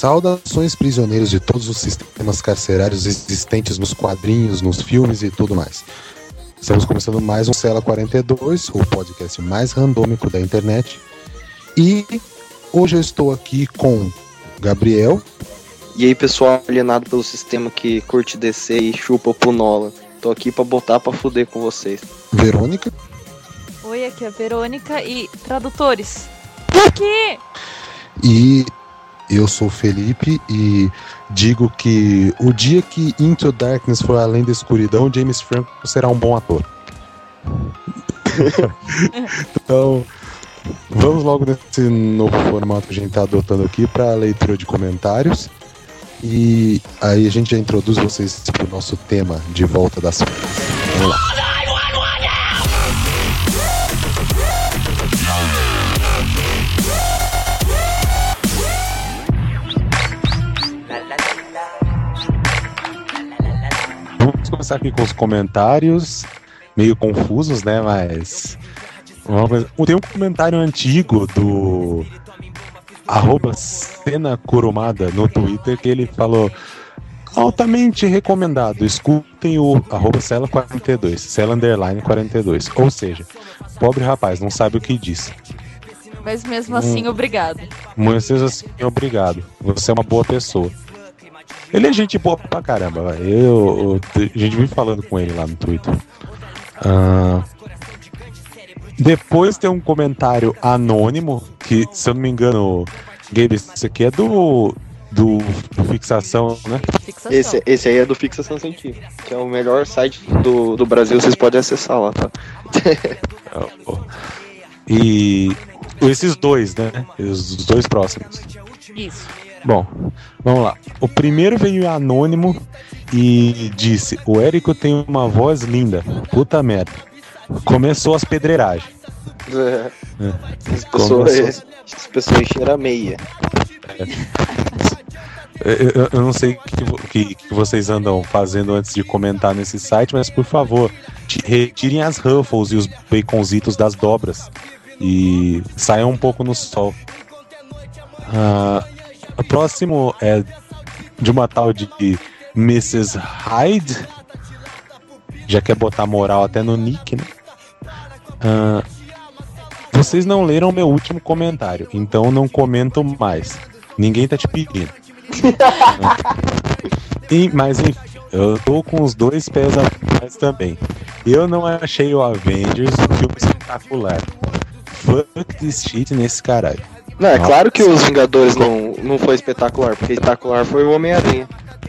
Saudações, prisioneiros de todos os sistemas carcerários existentes nos quadrinhos, nos filmes e tudo mais. Estamos começando mais um Cela 42, o podcast mais randômico da internet. E hoje eu estou aqui com Gabriel. E aí, pessoal alienado pelo sistema que curte DC e chupa o Punola. Tô aqui pra botar pra fuder com vocês. Verônica. Oi, aqui é a Verônica e tradutores. Aqui! E eu sou o Felipe e digo que o dia que Into Darkness for além da escuridão, James Franco será um bom ator. Então, vamos logo nesse novo formato que a gente está adotando aqui para a leitura de comentários. E aí a gente já introduz vocês para o nosso tema de volta das férias. Vamos lá. Vamos começar aqui com os comentários, meio confusos, né? Mas tem um comentário antigo do @Cena Kurumada no Twitter que ele falou: altamente recomendado, escutem o @Cela42, Cela_42. Ou seja, pobre rapaz, não sabe o que diz. Mas mesmo assim, obrigado. Mas mesmo assim, obrigado. Você é uma boa pessoa. Ele é gente boa pra caramba. A gente vem falando com ele lá no Twitter. Depois tem um comentário anônimo, que, se eu não me engano, Gabe, isso aqui é do Fixação, né? Fixação. Esse aí é do Fixação Científica, que é o melhor site do Brasil, vocês podem acessar lá, tá? E esses dois, né? Os dois próximos. Isso. Bom, vamos lá. O primeiro veio anônimo e disse: o Érico tem uma voz linda. Puta merda. Começou as pedreiragens. As pessoas encheram a meia. Eu não sei o que vocês andam fazendo antes de comentar nesse site, mas por favor, retirem as Ruffles e os baconzitos das dobras e saiam um pouco no sol. O próximo é de uma tal de Mrs. Hyde. Já quer botar moral até no nick, né? Vocês não leram meu último comentário, então não comentam mais. Ninguém tá te pedindo. Mas enfim, eu tô com os dois pés atrás também. Eu não achei o Avengers um filme espetacular. Fuck this shit nesse caralho. Não, é claro que os Vingadores não foi espetacular, porque espetacular foi o Homem-Aranha.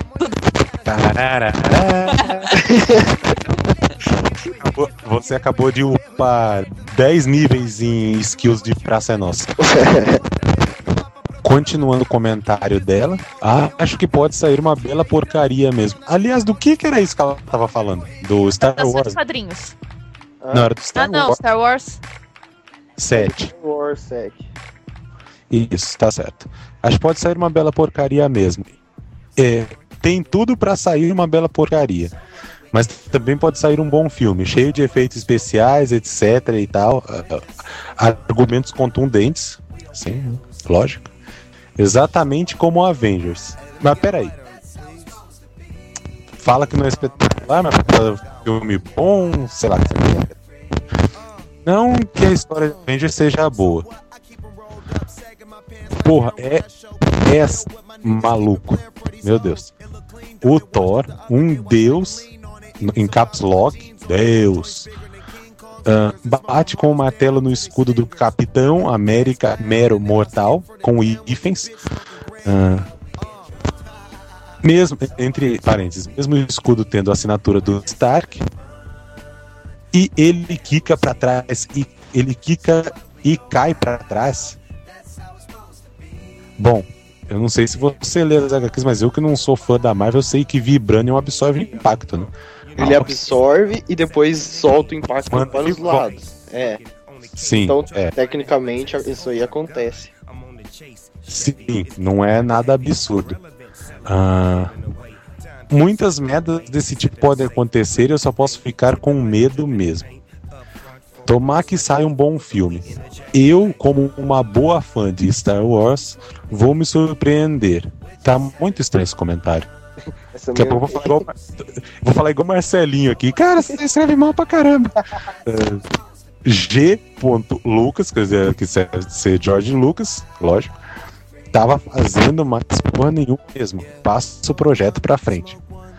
Você acabou de upar 10 níveis em skills de Praça é Nossa. Continuando o comentário dela, acho que pode sair uma bela porcaria mesmo. Aliás, do que era isso que ela tava falando? Do Star Wars? Dos quadrinhos. Não, era do Star Wars. Star Wars 7. Star Wars 7. Isso, tá certo. Acho que pode sair uma bela porcaria mesmo. Tem tudo pra sair uma bela porcaria. Mas também pode sair um bom filme, cheio de efeitos especiais, etc e tal. Argumentos contundentes. Sim, lógico. Exatamente como o Avengers. Mas peraí. Fala que não é espetacular, mas é filme bom, sei lá. Não que a história de Avengers seja boa. Porra, é maluco. Meu Deus. O Thor, um deus, em caps lock, Deus. Bate com o martelo no escudo do Capitão América mero mortal, com hífens. Mesmo, entre parênteses, mesmo o escudo tendo a assinatura do Stark. E ele quica pra trás, ele quica e cai pra trás. Bom, eu não sei se você lê as HQs, mas eu que não sou fã da Marvel, eu sei que Vibranium absorve impacto, né? Ele absorve e depois solta o impacto para os lados. Sim, então, tecnicamente, isso aí acontece. Sim, não é nada absurdo. Muitas merdas desse tipo podem acontecer e eu só posso ficar com medo mesmo. Tomar que saia um bom filme. Eu, como uma boa fã de Star Wars, vou me surpreender. Tá muito estranho esse comentário. Essa Daqui a pouco eu vou falar igual Marcelinho aqui. Cara, você escreve mal pra caramba. G. Lucas, quer dizer, que ser George Lucas, lógico. Tava fazendo mais porra nenhuma mesmo. Passa o projeto pra frente.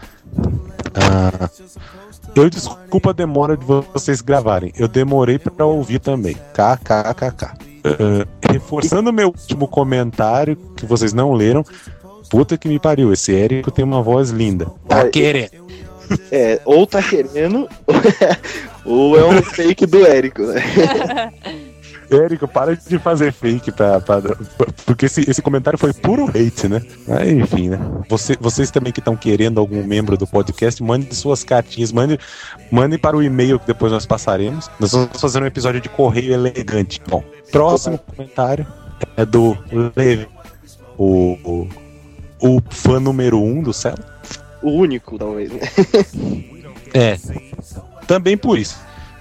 Eu desculpo a demora de vocês gravarem. Eu demorei pra ouvir também. KKKK. Reforçando meu último comentário que vocês não leram. Puta que me pariu, esse Érico tem uma voz linda. Tá querendo. Ou tá querendo, ou é um fake do Érico, né? Érico, para de fazer fake porque esse comentário foi puro hate, né? Mas, enfim, né? Vocês também que estão querendo algum membro do podcast, mandem suas cartinhas, mandem para o e-mail que depois nós passaremos. Nós vamos fazer um episódio de correio elegante. Bom, próximo comentário é do Levi, o fã número 1 do Celo. O único, talvez, né? Também por isso.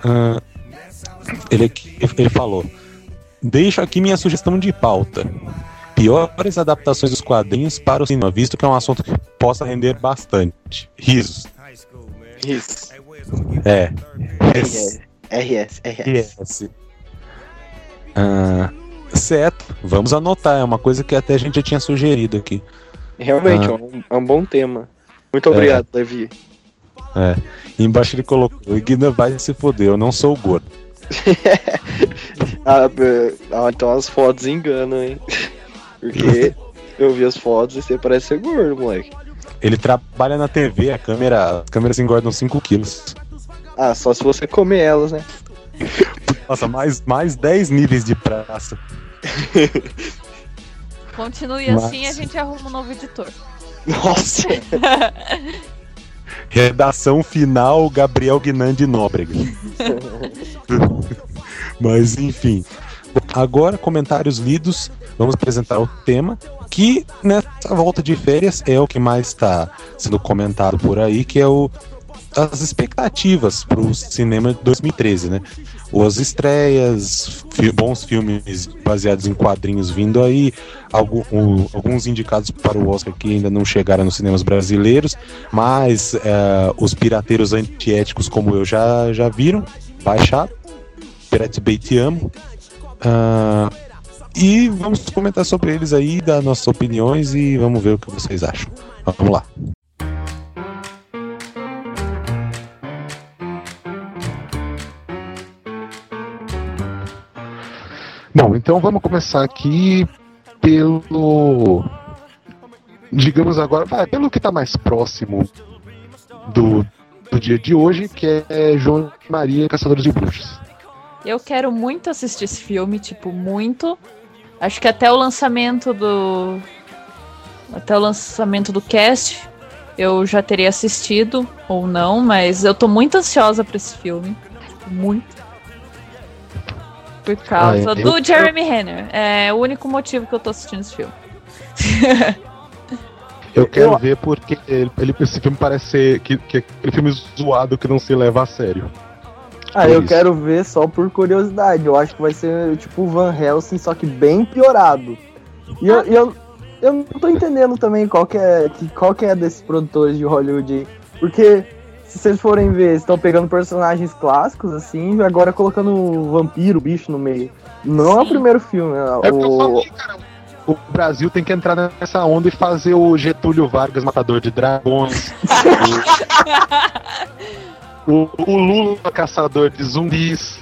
Ele falou: deixo aqui minha sugestão de pauta. Piores adaptações dos quadrinhos para o cinema, visto que é um assunto que possa render bastante. Risos. Isso. RS. Certo, vamos anotar. É uma coisa que até a gente já tinha sugerido aqui. Realmente, é um bom tema. Muito obrigado, Levi. Embaixo ele colocou: o Guina vai se foder, eu não sou gordo. Então as fotos enganam, hein? Porque eu vi as fotos e você parece ser gordo, moleque. Ele trabalha na TV, as câmeras engordam 5 quilos. Só se você comer elas, né? Nossa, mais 10 níveis de praça. Continue assim, a gente arruma um novo editor. Nossa! Redação final, Gabriel Guinandi Nóbrega. Mas enfim. Agora, comentários lidos. Vamos apresentar o tema, que nessa volta de férias é o que mais está sendo comentado por aí, que é as expectativas para o cinema de 2013, né? As estreias, bons filmes baseados em quadrinhos vindo aí, alguns indicados para o Oscar que ainda não chegaram nos cinemas brasileiros, mas os pirateiros antiéticos como eu já viram, baixado, Pirate Bay te amo. E vamos comentar sobre eles aí, dar nossas opiniões e vamos ver o que vocês acham. Vamos lá. Bom, então vamos começar aqui pelo... digamos agora, pelo que está mais próximo do dia de hoje, que é João e Maria, Caçadores de Bruxas. Eu quero muito assistir esse filme, muito. Acho que até o lançamento do cast eu já teria assistido ou não, mas eu tô muito ansiosa pra esse filme. Muito. Por causa do Jeremy Renner. É o único motivo que eu tô assistindo esse filme. Eu quero ver porque esse filme parece ser que aquele filme zoado que não se leva a sério. Eu quero ver só por curiosidade. Eu acho que vai ser tipo Van Helsing, só que bem piorado. E eu não tô entendendo também qual que é desses produtores de Hollywood aí. Porque se vocês forem ver, estão pegando personagens clássicos assim, e agora colocando o vampiro, o bicho no meio. Não é o primeiro filme. O Brasil tem que entrar nessa onda e fazer o Getúlio Vargas, Matador de Dragões. O Lula, Caçador de Zumbis.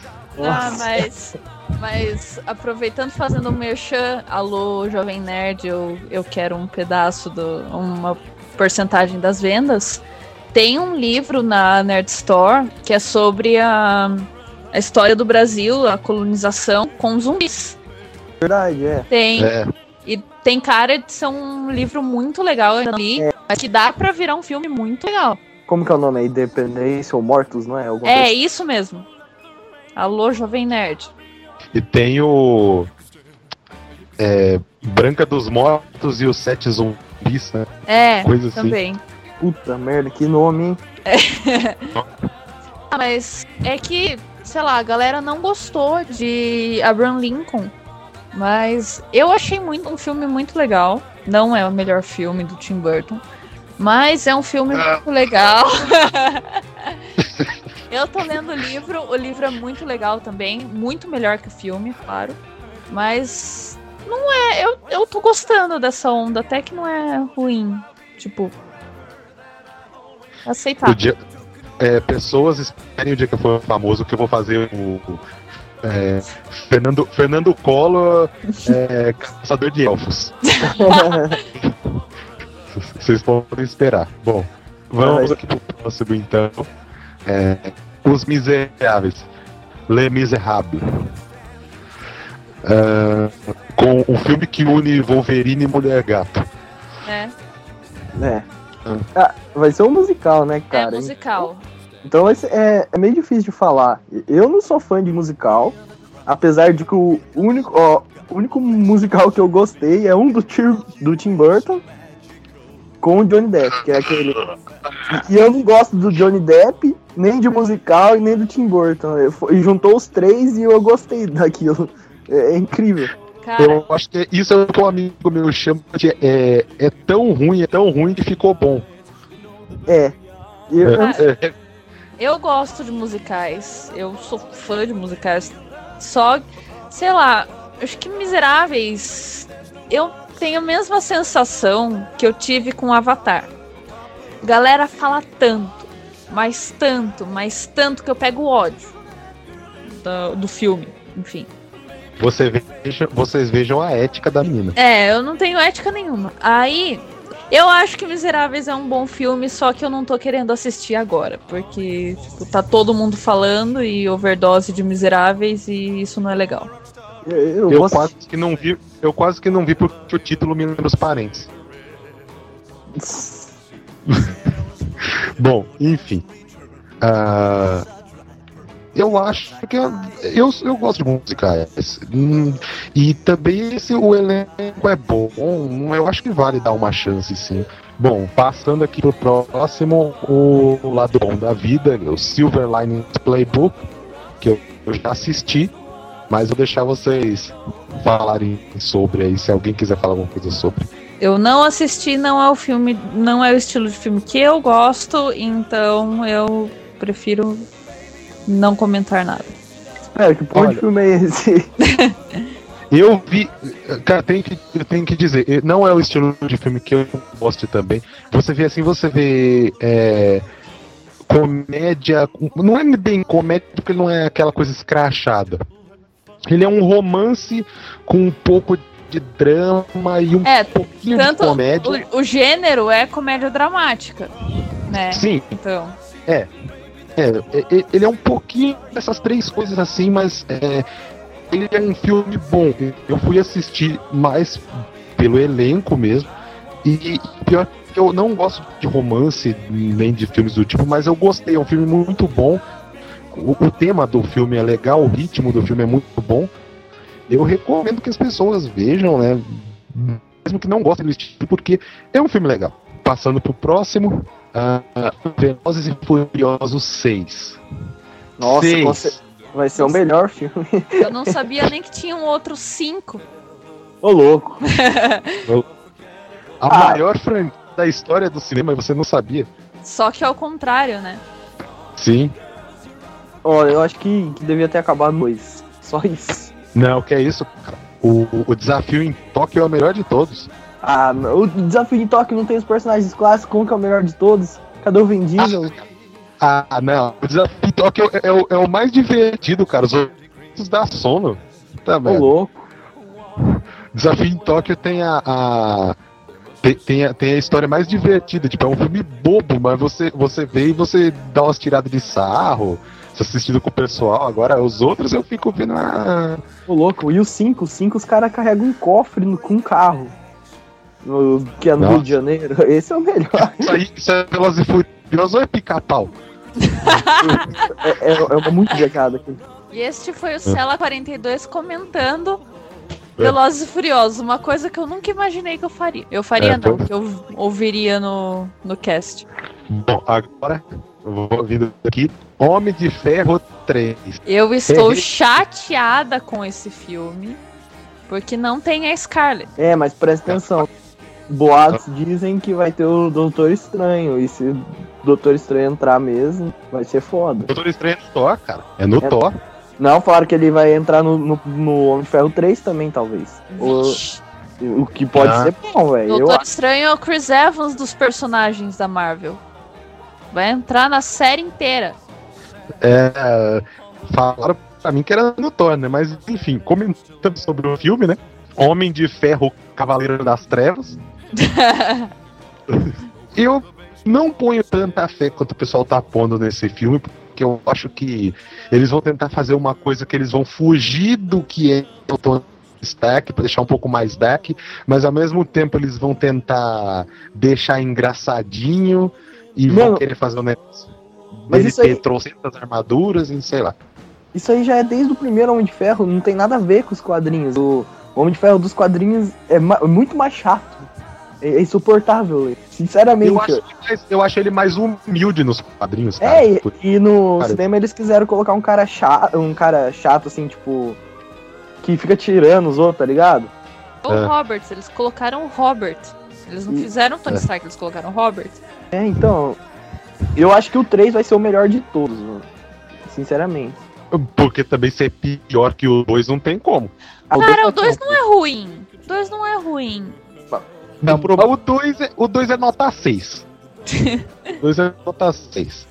Mas aproveitando, fazendo um merchan, alô, Jovem Nerd, eu quero um pedaço, uma porcentagem das vendas. Tem um livro na Nerd Store que é sobre a história do Brasil, a colonização com zumbis. Verdade, Tem. E tem cara de ser um livro muito legal ali, mas que dá pra virar um filme muito legal. Como que é o nome? Independência ou Mortos, não é? Isso mesmo. Alô, Jovem Nerd. E tem o Branca dos Mortos e os 7 Zumbis, né? Coisa também. Assim. Puta merda, que nome, hein? Mas é que, sei lá, a galera não gostou de Abraham Lincoln. Mas eu achei um filme muito legal. Não é o melhor filme do Tim Burton, mas é um filme muito legal. Eu tô lendo o livro é muito legal também, muito melhor que o filme, claro. Mas não é, eu tô gostando dessa onda, até que não é ruim, tipo, aceitável. Pessoas esperem o dia que eu for famoso, que eu vou fazer o Fernando Collor, caçador de elfos. Vocês podem esperar. Bom, vamos aqui pro próximo então. Os Miseráveis, Les Miserables. Com um filme que une Wolverine e Mulher Gato. Vai ser um musical, né, cara? É musical. Então é meio difícil de falar. Eu não sou fã de musical, apesar de que o único musical que eu gostei é um do Tim Burton com o Johnny Depp, que é aquele. E eu não gosto do Johnny Depp, nem de musical e nem do Tim Burton. E juntou os três e eu gostei daquilo. É incrível. Cara, eu acho que isso é o que um amigo meu chama de é tão ruim que ficou bom. Eu gosto de musicais. Eu sou fã de musicais. Só, sei lá, acho que Miseráveis, eu tenho a mesma sensação que eu tive com Avatar. Galera fala tanto, mas tanto que eu pego ódio do filme, enfim. Vocês vejam a ética da menina. Eu não tenho ética nenhuma. Aí, eu acho que Miseráveis é um bom filme, só que eu não tô querendo assistir agora, porque tipo, tá todo mundo falando e overdose de Miseráveis e isso não é legal. Eu quase que não vi porque o título me lembra os parentes. Bom, enfim. Eu acho que eu gosto de musicais. E também o elenco é bom. Eu acho que vale dar uma chance, sim. Bom, passando aqui pro próximo, o lado bom da vida, o Silver Linings Playbook, que eu já assisti, mas vou deixar vocês falarem sobre aí, se alguém quiser falar alguma coisa sobre. Eu não assisti, não é o filme, não é o estilo de filme que eu gosto, então eu prefiro não comentar nada. Espera, que porra de filme é esse? Eu vi. Cara, eu tenho que dizer, não é o estilo de filme que eu gosto também. Você vê comédia. Não é bem comédia porque não é aquela coisa escrachada. Ele é um romance com um pouco de drama e um pouquinho de comédia. O gênero é comédia dramática, né? Sim. Então. Ele é um pouquinho dessas três coisas assim, mas ele é um filme bom. Eu fui assistir mais pelo elenco mesmo. E pior que eu não gosto de romance nem de filmes do tipo, mas eu gostei. É um filme muito bom. O tema do filme é legal, o ritmo do filme é muito bom. Eu recomendo que as pessoas vejam, né? Mesmo que não gostem do estilo, porque é um filme legal. Passando pro próximo, Velozes e Furiosos 6. Nossa, 6. Vai ser o melhor filme. Eu não sabia nem que tinha um outro 5. Ô, louco. A maior franquia da história do cinema, você não sabia. Só que ao contrário, né? Sim. Olha, eu acho que devia ter acabado 2. Só isso. Não, que é isso, cara. O desafio em Tóquio é o melhor de todos. O desafio em Tóquio não tem os personagens clássicos, como que é o melhor de todos? Cadê o Vin Diesel? Não. O desafio em Tóquio é o mais divertido, cara. Os outros dá sono. Tá, ô, louco. Desafio em Tóquio tem tem a história mais divertida. Tipo, é um filme bobo, mas você vê e você dá umas tiradas de sarro. Assistindo com o pessoal, agora os outros eu fico vendo. Ô, louco, e os 5? Os caras carregam um cofre com um carro. Que é no Rio de Janeiro. Esse é o melhor. Isso é Velozes e Furiosos ou é pica-pau? É uma muito jogada aqui. E este foi o Cela 42 comentando Velozes e Furiosos, uma coisa que eu nunca imaginei que eu faria. Eu faria não, que eu ouviria no cast. Bom, agora eu vou vindo aqui. Homem de Ferro 3. Eu estou chateada com esse filme, porque não tem a Scarlett. Mas presta atenção. boatos dizem que vai ter o Doutor Estranho. E se o Doutor Estranho entrar mesmo, vai ser foda. O Doutor Estranho é no Thor, cara. É no Thor. Não, falaram que ele vai entrar no Homem de Ferro 3 também, talvez. O que pode ser bom, velho. Doutor Estranho é o Chris Evans dos personagens da Marvel. Vai entrar na série inteira. Falaram pra mim que era no Thor, né? Mas, enfim, comentando sobre o filme, né? Homem de Ferro, Cavaleiro das Trevas. Eu não ponho tanta fé quanto o pessoal tá pondo nesse filme, porque eu acho que eles vão tentar fazer uma coisa que eles vão fugir do que é o Tony Stark, pra deixar um pouco mais dark, mas ao mesmo tempo eles vão tentar deixar engraçadinho e vão querer fazer um negócio. Mas isso aí trouxe as armaduras e sei lá. Isso aí já é desde o primeiro Homem de Ferro, não tem nada a ver com os quadrinhos. O Homem de Ferro dos quadrinhos é muito mais chato. É insuportável, sinceramente. Eu acho ele mais humilde nos quadrinhos, cara. E no cinema eles quiseram colocar um cara chato, assim, tipo, que fica tirando os outros, tá ligado? O Robert, eles colocaram o Robert. Eles não fizeram o Tony Stark, eles colocaram o Robert. Então, eu acho que o 3 vai ser o melhor de todos, mano. Sinceramente. Porque também ser pior que o 2 não tem como. Cara, o 2 não é ruim. O 2 não é ruim. Não, o 2 é nota 6. O 2 é nota 6.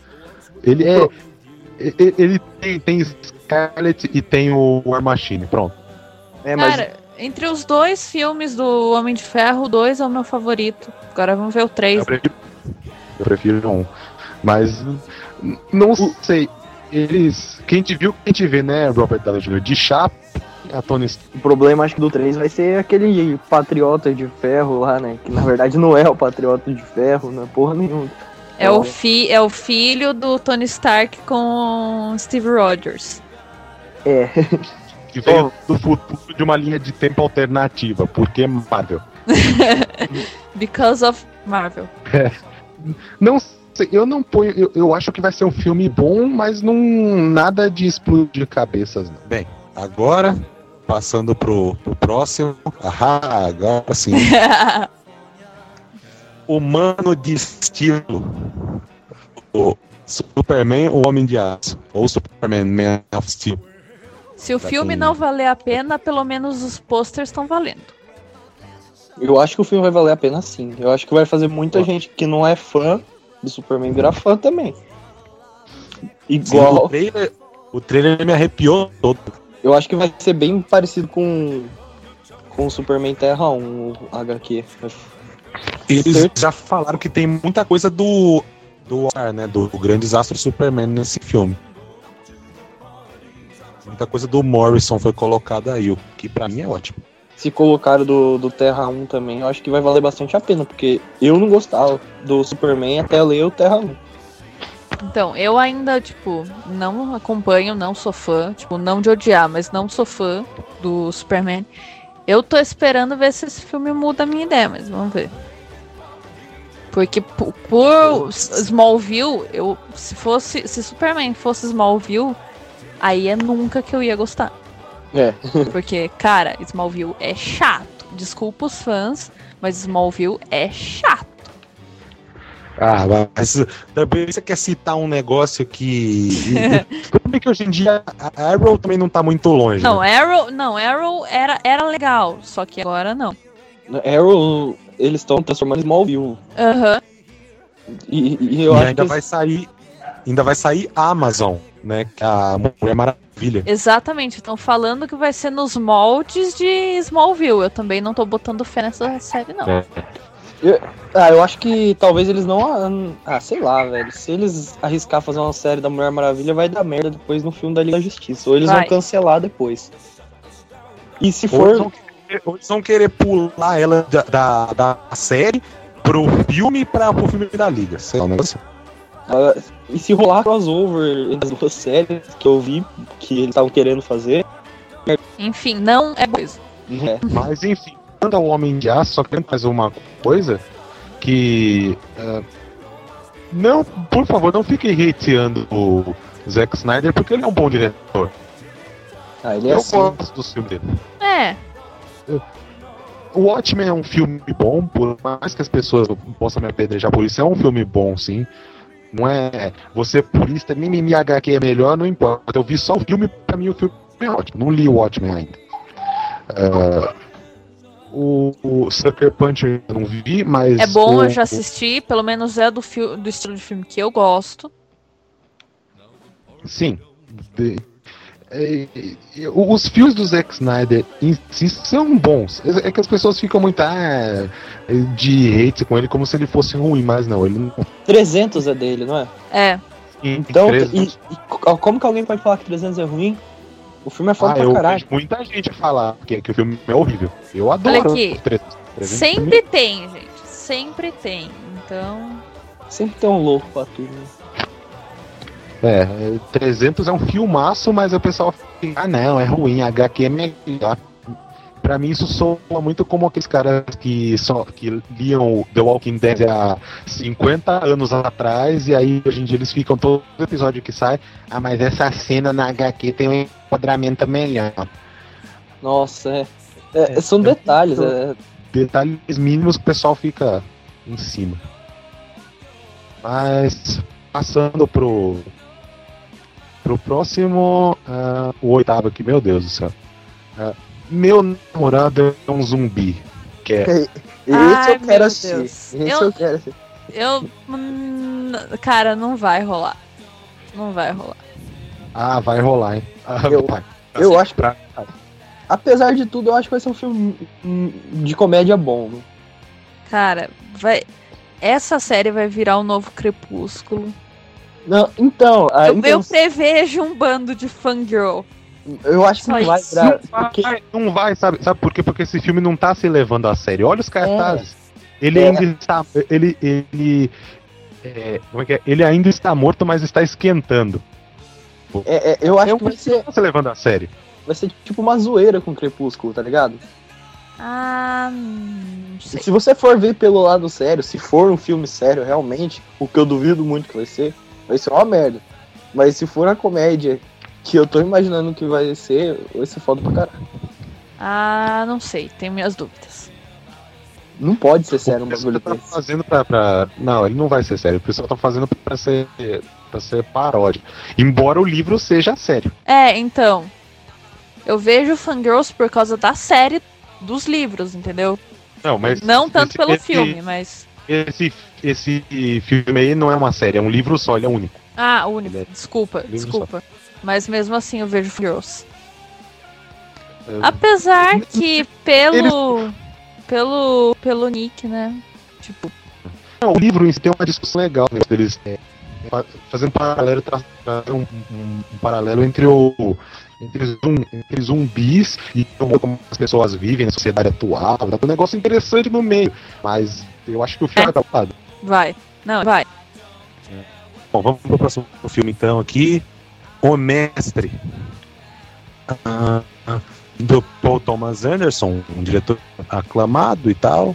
Ele tem Scarlet e tem o War Machine, pronto. Cara, entre os dois filmes do Homem de Ferro, o 2 é o meu favorito. Agora vamos ver o 3. Eu prefiro um. Mas não sei. Quem te viu, quem te vê, né, Robert Downey Jr. de chapa, a Tony Stark. O problema, acho que do 3 vai ser aquele Patriota de Ferro lá, né? Que na verdade não é o Patriota de Ferro, não é porra nenhuma. É o filho do Tony Stark com Steve Rogers. Que veio do futuro de uma linha de tempo alternativa. Porque Marvel. Because of Marvel. Não sei, eu não ponho. Eu acho que vai ser um filme bom, mas não nada de explodir cabeças, não. Bem, agora, passando pro próximo. Agora sim. Humano de estilo. O Superman, o Homem de Aço. Ou Superman, Man of Steel. Se o filme não valer a pena, pelo menos os posters estão valendo. Eu acho que o filme vai valer a pena sim. Eu acho que vai fazer muita gente que não é fã do Superman virar fã também. Igual. Sim, o trailer me arrepiou todo. Eu acho que vai ser bem parecido com o Superman Terra 1, o HQ. Eles já falaram que tem muita coisa do grande desastre Superman nesse filme. Muita coisa do Morrison foi colocada aí, o que pra mim é ótimo. Se colocaram do Terra 1 também, eu acho que vai valer bastante a pena, porque eu não gostava do Superman até ler o Terra 1. Então, eu ainda, não acompanho, não sou fã, não de odiar, mas não sou fã do Superman. Eu tô esperando ver se esse filme muda a minha ideia, mas vamos ver. Porque por Smallville, se Superman fosse Smallville, aí é nunca que eu ia gostar. Porque, cara, Smallville é chato. Desculpa os fãs, mas Smallville é chato. Mas também você quer citar um negócio que... Tudo bem que hoje em dia a Arrow também não tá muito longe. Não, né? Arrow era legal, só que agora não. Arrow, eles estão transformando em Smallville. E eu acho ainda que ainda vai sair a Amazon, né? Que a Mulher Maravilha. Exatamente, estão falando que vai ser nos moldes de Smallville. Eu também não tô botando fé nessa série, não. Eu acho que talvez eles não... sei lá, velho. Se eles arriscar fazer uma série da Mulher Maravilha, vai dar merda depois no filme da Liga da Justiça. Ou eles vão cancelar depois. E se for... Ou eles vão querer pular ela da série pro filme pro filme da Liga. Sei lá, um negócio. E se rolar crossover das duas séries que eu vi que eles estavam querendo fazer... Enfim, não é coisa. Mas enfim, quando ao Homem de Aço, só quero fazer uma coisa que... não, por favor, não fiquem hateando o Zack Snyder, porque ele é um bom diretor. Ele é eu gosto do filme dele. O Watchmen é um filme bom, por mais que as pessoas possam me apedrejar por isso, é um filme bom, sim. Não é você purista, mimimi HQ é melhor, não importa. Eu vi só o filme, pra mim o filme é ótimo. Não li o Watchmen ainda. O Sucker Punch eu não vi, mas... É bom, eu já assisti, pelo menos é do estilo de filme que eu gosto. Sim. Os filmes do Zack Snyder em si são bons. É que as pessoas ficam muito de hate com ele como se ele fosse ruim, mas não, ele não... 300 é dele, não é? É. Então, como que alguém pode falar que 300 é ruim? O filme é foda pra caralho. Vejo muita gente falar que o filme é horrível. Eu adoro. Olha aqui, 300 sempre tem, gente. Sempre tem. Então... Sempre tem um louco pra tudo, né? 300 é um filmaço, mas o pessoal fica, não, é ruim, HQ é melhor. Pra mim isso soa muito como aqueles caras que liam The Walking Dead há 50 anos atrás, e aí hoje em dia eles ficam todo episódio que sai, mas essa cena na HQ tem um enquadramento melhor. Nossa, são detalhes. Detalhes mínimos que o pessoal fica em cima. Mas, passando pro próximo, o oitavo aqui, meu Deus do céu. Meu namorado é um zumbi. Que é... Esse eu quero assistir. Eu quero assistir. Cara, não vai rolar. Não vai rolar. Vai rolar, hein? Eu acho que... Apesar de tudo, eu acho que vai ser um filme de comédia bom. Né? Cara, essa série vai virar um novo Crepúsculo. Não, então... Eu prevejo um bando de fangirl. Eu acho que não vai virar... Não vai, sabe por quê? Porque esse filme não tá se levando a sério. Olha os cartazes. Ele ainda está... como é que é? Ele ainda está morto, mas está esquentando. Eu acho que vai ser... Não tá se levando a sério. Vai ser tipo uma zoeira com o Crepúsculo, tá ligado? Não sei. Se você for ver pelo lado sério, se for um filme sério realmente, o que eu duvido muito que vai ser uma merda. Mas se for a comédia que eu tô imaginando que vai ser foda pra caralho. Não sei, tenho minhas dúvidas. Não pode ser sério um bagulho tá fazendo Não, ele não vai ser sério. O pessoal tá fazendo pra ser paródia. Embora o livro seja sério. Então. Eu vejo fangirls por causa da série dos livros, entendeu? Não tanto pelo filme, mas... Esse filme aí não é uma série, é um livro só, ele é único. Único. Desculpa. Mas mesmo assim eu vejo fangirls. Apesar que pelo Nick, né? Tipo... O livro em si tem uma discussão legal, né? Eles fazendo um paralelo entre zumbis e como as pessoas vivem na sociedade atual. Tá um negócio interessante no meio, mas eu acho que o filme tá lado. Vai. Bom, vamos pro próximo filme então aqui. O Mestre. Do Paul Thomas Anderson, um diretor aclamado e tal.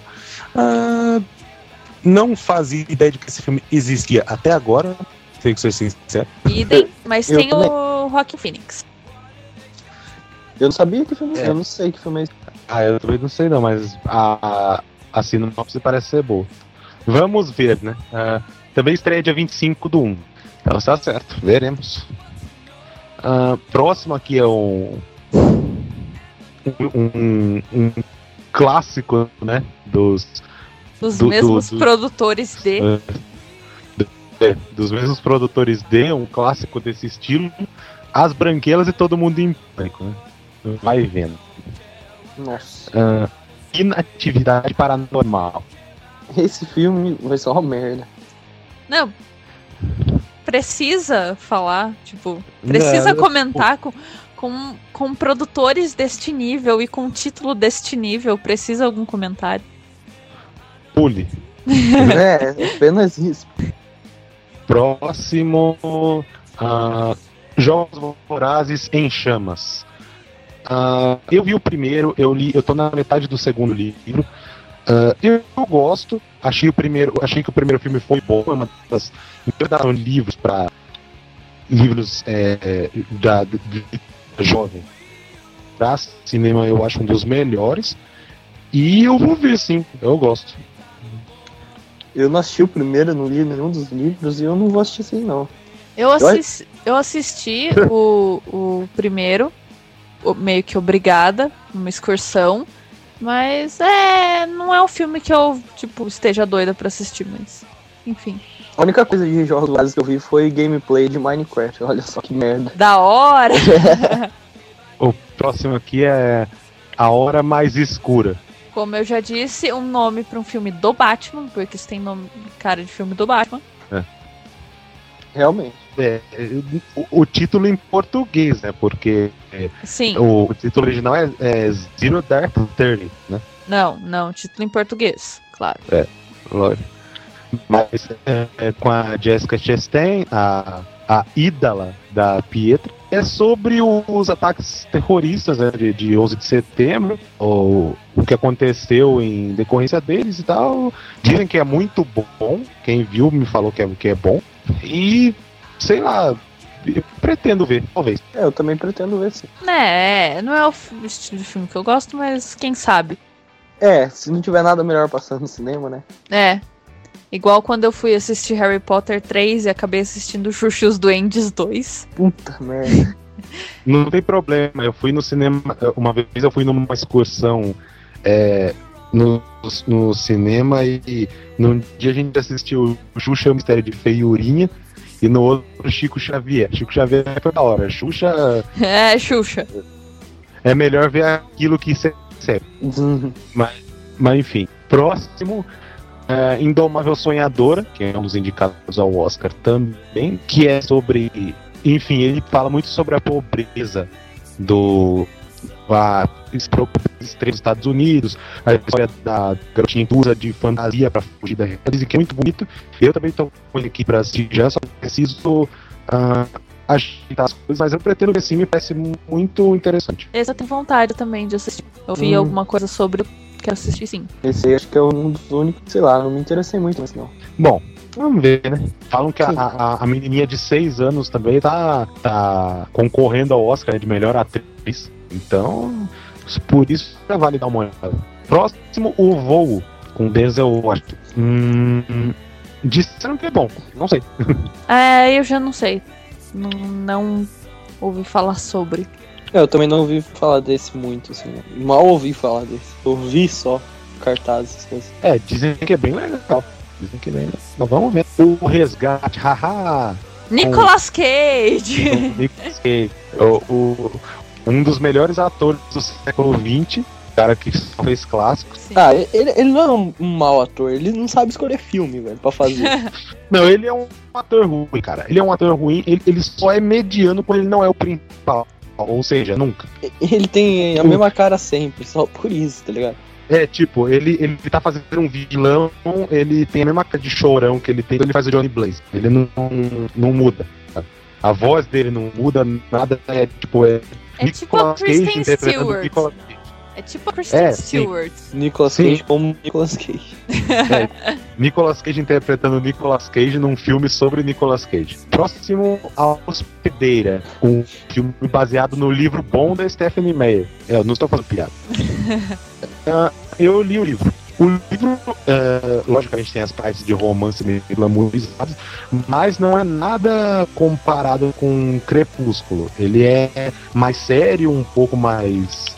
Não fazia ideia de que esse filme existia até agora, tenho que ser sincero. Mas tem o Joaquin Phoenix. Eu não sabia que filme eu não sei que filme é esse. Eu também não sei não, mas a sinopse parece ser boa. Vamos ver, né? Também estreia dia 25/1. Então está certo, veremos. Próximo aqui é um clássico, né? Dos mesmos produtores dos mesmos produtores um clássico desse estilo. As Branquelas e Todo Mundo em Pânico, né? Vai vendo. Nossa. Inatividade Paranormal. Esse filme vai ser uma merda. Não. Precisa falar, tipo, precisa comentar com produtores deste nível e com título deste nível. Precisa algum comentário? Pule. Apenas isso. Próximo. Jogos Vorazes em Chamas. Eu vi o primeiro, eu tô na metade do segundo livro. Eu gosto, achei que o primeiro filme foi bom, é uma das livros para livros da jovem. Para cinema eu acho um dos melhores. E eu vou ver, sim, eu gosto. Eu não assisti o primeiro, não li nenhum dos livros e eu não vou assistir assim, não. Eu assisti o primeiro, meio que obrigada, numa excursão. Mas não é um filme que eu, tipo, esteja doida pra assistir, mas enfim. A única coisa de jogos que eu vi foi gameplay de Minecraft, olha só que merda. Da hora! O próximo aqui é A Hora Mais Escura. Como eu já disse, um nome pra um filme do Batman, porque isso tem nome, cara de filme do Batman. Realmente. O título em português, né? Porque Sim. o título original é Zero Dark Thirty, né? Não, título em português, claro. Lógico. Mas com a Jessica Chastain, a ídola da Pietro, é sobre os ataques terroristas, né, de 11 de setembro, o que aconteceu em decorrência deles e tal. Dizem que é muito bom, quem viu me falou que é bom. E, sei lá, eu pretendo ver, talvez. Eu também pretendo ver, sim. Não é o estilo de filme que eu gosto, mas quem sabe. Se não tiver nada melhor passando no cinema, né? Igual quando eu fui assistir Harry Potter 3 e acabei assistindo Xuxa e os Duendes 2. Puta merda. Não tem problema, eu fui no cinema, uma vez eu fui numa excursão no cinema e num dia a gente assistiu o Xuxa e o Mistério de Feiurinha e no outro Chico Xavier. Chico Xavier foi da hora, Xuxa... Xuxa. É melhor ver aquilo que você recebe. Mas enfim, próximo... Indomável Sonhadora, que é um dos indicados ao Oscar também, que é sobre, enfim, ele fala muito sobre a pobreza dos Estados Unidos, a história da garotinha que usa de fantasia pra fugir da realidade, que é muito bonito. Eu também estou com ele aqui pra assistir, já só preciso ajeitar as coisas, mas eu pretendo ver sim, me parece muito interessante. Esse eu tenho vontade também de assistir. Eu vi alguma coisa sobre, quero assistir sim. Esse aí acho que é um dos únicos, sei lá, não me interessei muito, mas não. Bom, vamos ver, né? Falam que a menininha de 6 anos também tá concorrendo ao Oscar de melhor atriz. Então, por isso já vale dar uma olhada. Próximo, O Voo, com Denzel Washington. Disseram que é bom, não sei. Eu já não sei. Não ouvi falar sobre. Eu também não ouvi falar desse muito, assim. Mal ouvi falar desse. Ouvi só cartazes. Coisas. Dizem que é bem legal. Então vamos ver. O Resgate, haha. Nicolas Cage! Nicolas Cage. Um dos melhores atores do século XX. Cara que só fez clássicos. Sim. Ele não é um mau ator. Ele não sabe escolher filme, velho, pra fazer. Não, ele é um ator ruim, cara. Ele é um ator ruim. Ele só é mediano quando ele não é o principal. Ou seja, nunca. Ele tem a mesma cara sempre, só por isso, tá ligado? Tipo, ele tá fazendo um vilão, ele tem a mesma cara de chorão que ele tem quando ele faz o Johnny Blaze. Ele não muda. A voz dele não muda, nada. Tipo a Kristen Stewart. É tipo a Kristen Stewart. Nicolas Cage como Nicolas Cage. Nicolas Cage interpretando Nicolas Cage num filme sobre Nicolas Cage. Próximo, A Hospedeira, um filme baseado no livro bom da Stephanie Meyer. Eu não estou fazendo piada. Eu li o livro. O livro, logicamente, tem as partes de romance meio glamourizadas, mas não é nada comparado com Crepúsculo. Ele é mais sério, um pouco mais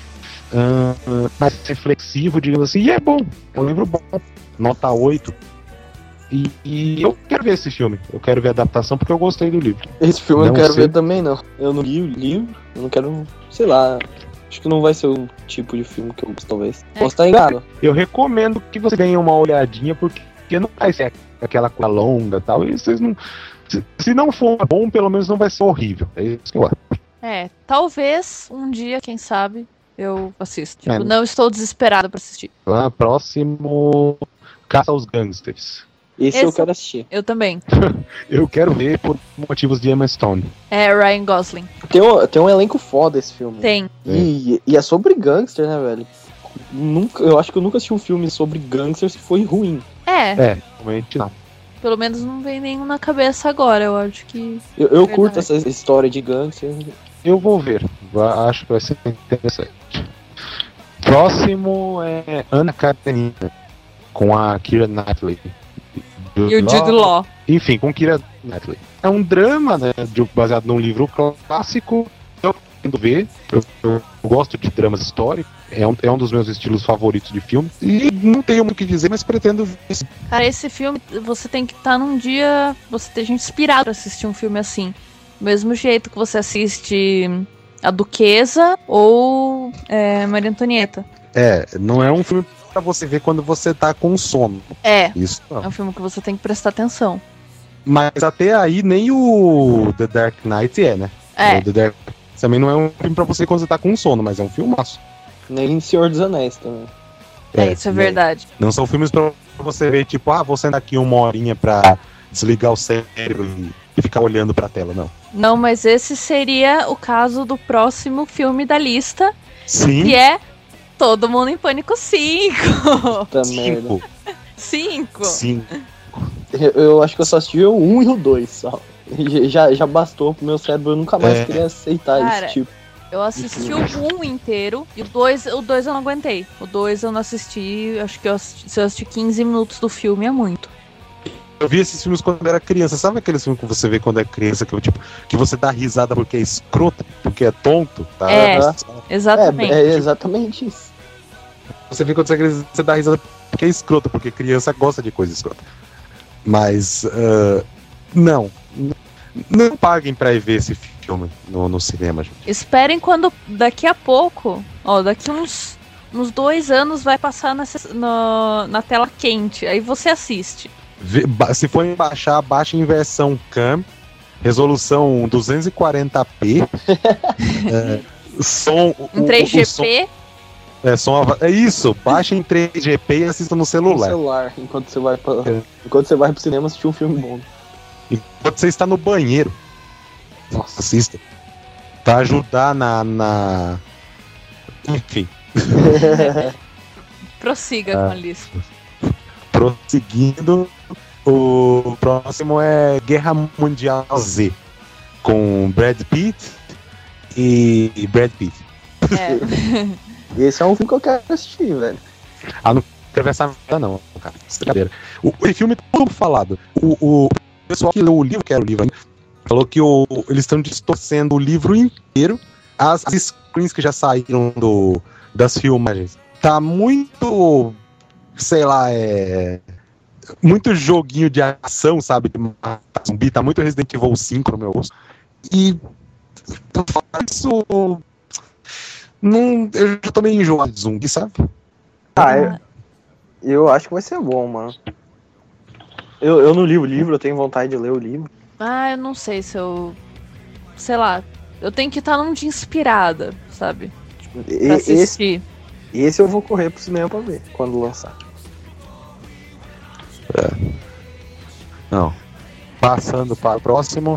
reflexivo, digamos assim, e é bom. É um livro bom. Nota 8. E eu quero ver esse filme. Eu quero ver a adaptação porque eu gostei do livro. Esse filme eu não quero ver também, não. Eu não li o livro, eu não quero, sei lá. Acho que não vai ser o tipo de filme que eu gosto, talvez. Posso estar enganado. Eu recomendo que você deem uma olhadinha, porque não vai ser aquela coisa longa e tal. E vocês não. Se não for bom, pelo menos não vai ser horrível. É isso que eu acho. Talvez um dia, quem sabe, eu assisto. Tipo, não estou desesperado pra assistir. Próximo, Caça aos Gangsters. Esse eu quero assistir. Eu também. Eu quero ver por motivos de Emma Stone. Ryan Gosling. Tem um elenco foda esse filme. Tem. E é sobre gangster, né, velho? Eu acho que eu nunca assisti um filme sobre gangsters que foi ruim. Realmente não. Pelo menos não vem nenhum na cabeça agora, eu acho que... Eu curto essa história de gangster. Eu vou ver. Acho que vai ser interessante. Próximo é Ana Karenina, com a Keira Knightley. E o Jude Law. Enfim, com Keira Knightley. É um drama, né, baseado num livro clássico. Eu tento ver. Eu gosto de dramas históricos. É um dos meus estilos favoritos de filme. E não tenho muito o que dizer, mas pretendo ver. Cara, esse filme, você tem que estar num dia... Você esteja inspirado pra assistir um filme assim. Do mesmo jeito que você assiste A Duquesa ou Maria Antonieta. Não é um filme pra você ver quando você tá com sono. Isso não. É um filme que você tem que prestar atenção. Mas até aí nem o The Dark Knight né? O The Dark também não é um filme pra você quando você tá com sono, mas é um filmaço. Nem Senhor dos Anéis também. Isso é verdade. Não são filmes pra você ver, tipo, vou sentar aqui uma horinha pra desligar o cérebro e ficar olhando pra tela, não. Não, mas esse seria o caso do próximo filme da lista. Sim. Que é Todo Mundo em Pânico 5. Puta merda. 5. Eu acho que eu só assisti o 1 e o 2 só. Já bastou pro meu cérebro, eu nunca mais queria aceitar esse tipo. Eu assisti o 1 inteiro e o 2 eu não aguentei. O 2 eu não assisti, acho que se eu assisti 15 minutos do filme é muito. Eu vi esses filmes quando era criança. Sabe aqueles filmes que você vê quando é criança, que você dá risada porque é escroto, porque é tonto? Tá? Exatamente. É exatamente isso. Você vê quando você é criança, você dá risada porque é escroto, porque criança gosta de coisa escrota. Mas, não paguem pra ir ver esse filme no cinema, gente. Esperem quando, daqui a pouco, daqui uns 2 anos vai passar na tela quente, aí você assiste. Se for baixar, baixa em versão CAM, resolução 240p, som... Em 3GP? Isso, baixa em 3GP e assista no celular. Enquanto você vai pro cinema assistir um filme bom. Enquanto você está no banheiro. Nossa, assista. Pra ajudar na... Enfim. Prossiga com a lista. Prosseguindo, o próximo é Guerra Mundial Z, com Brad Pitt e Brad Pitt. Esse é um filme que eu quero assistir, velho. Não quero ver essa merda não, cara. Esse filme é todo falado. O pessoal que leu o livro, que era o livro, falou que eles estão distorcendo o livro inteiro. As screens que já saíram das filmagens. Tá muito... sei lá, muito joguinho de ação, sabe? Zumbi, tá muito Resident Evil 5 no meu rosto. E isso... eu já tô meio enjoado de zumbi, sabe? Eu acho que vai ser bom, mano. Eu não li o livro, eu tenho vontade de ler o livro. Eu não sei se eu... sei lá, eu tenho que estar num dia inspirada, sabe? Pra assistir. Esse eu vou correr pro cinema pra ver, quando lançar. Não. Passando para o próximo.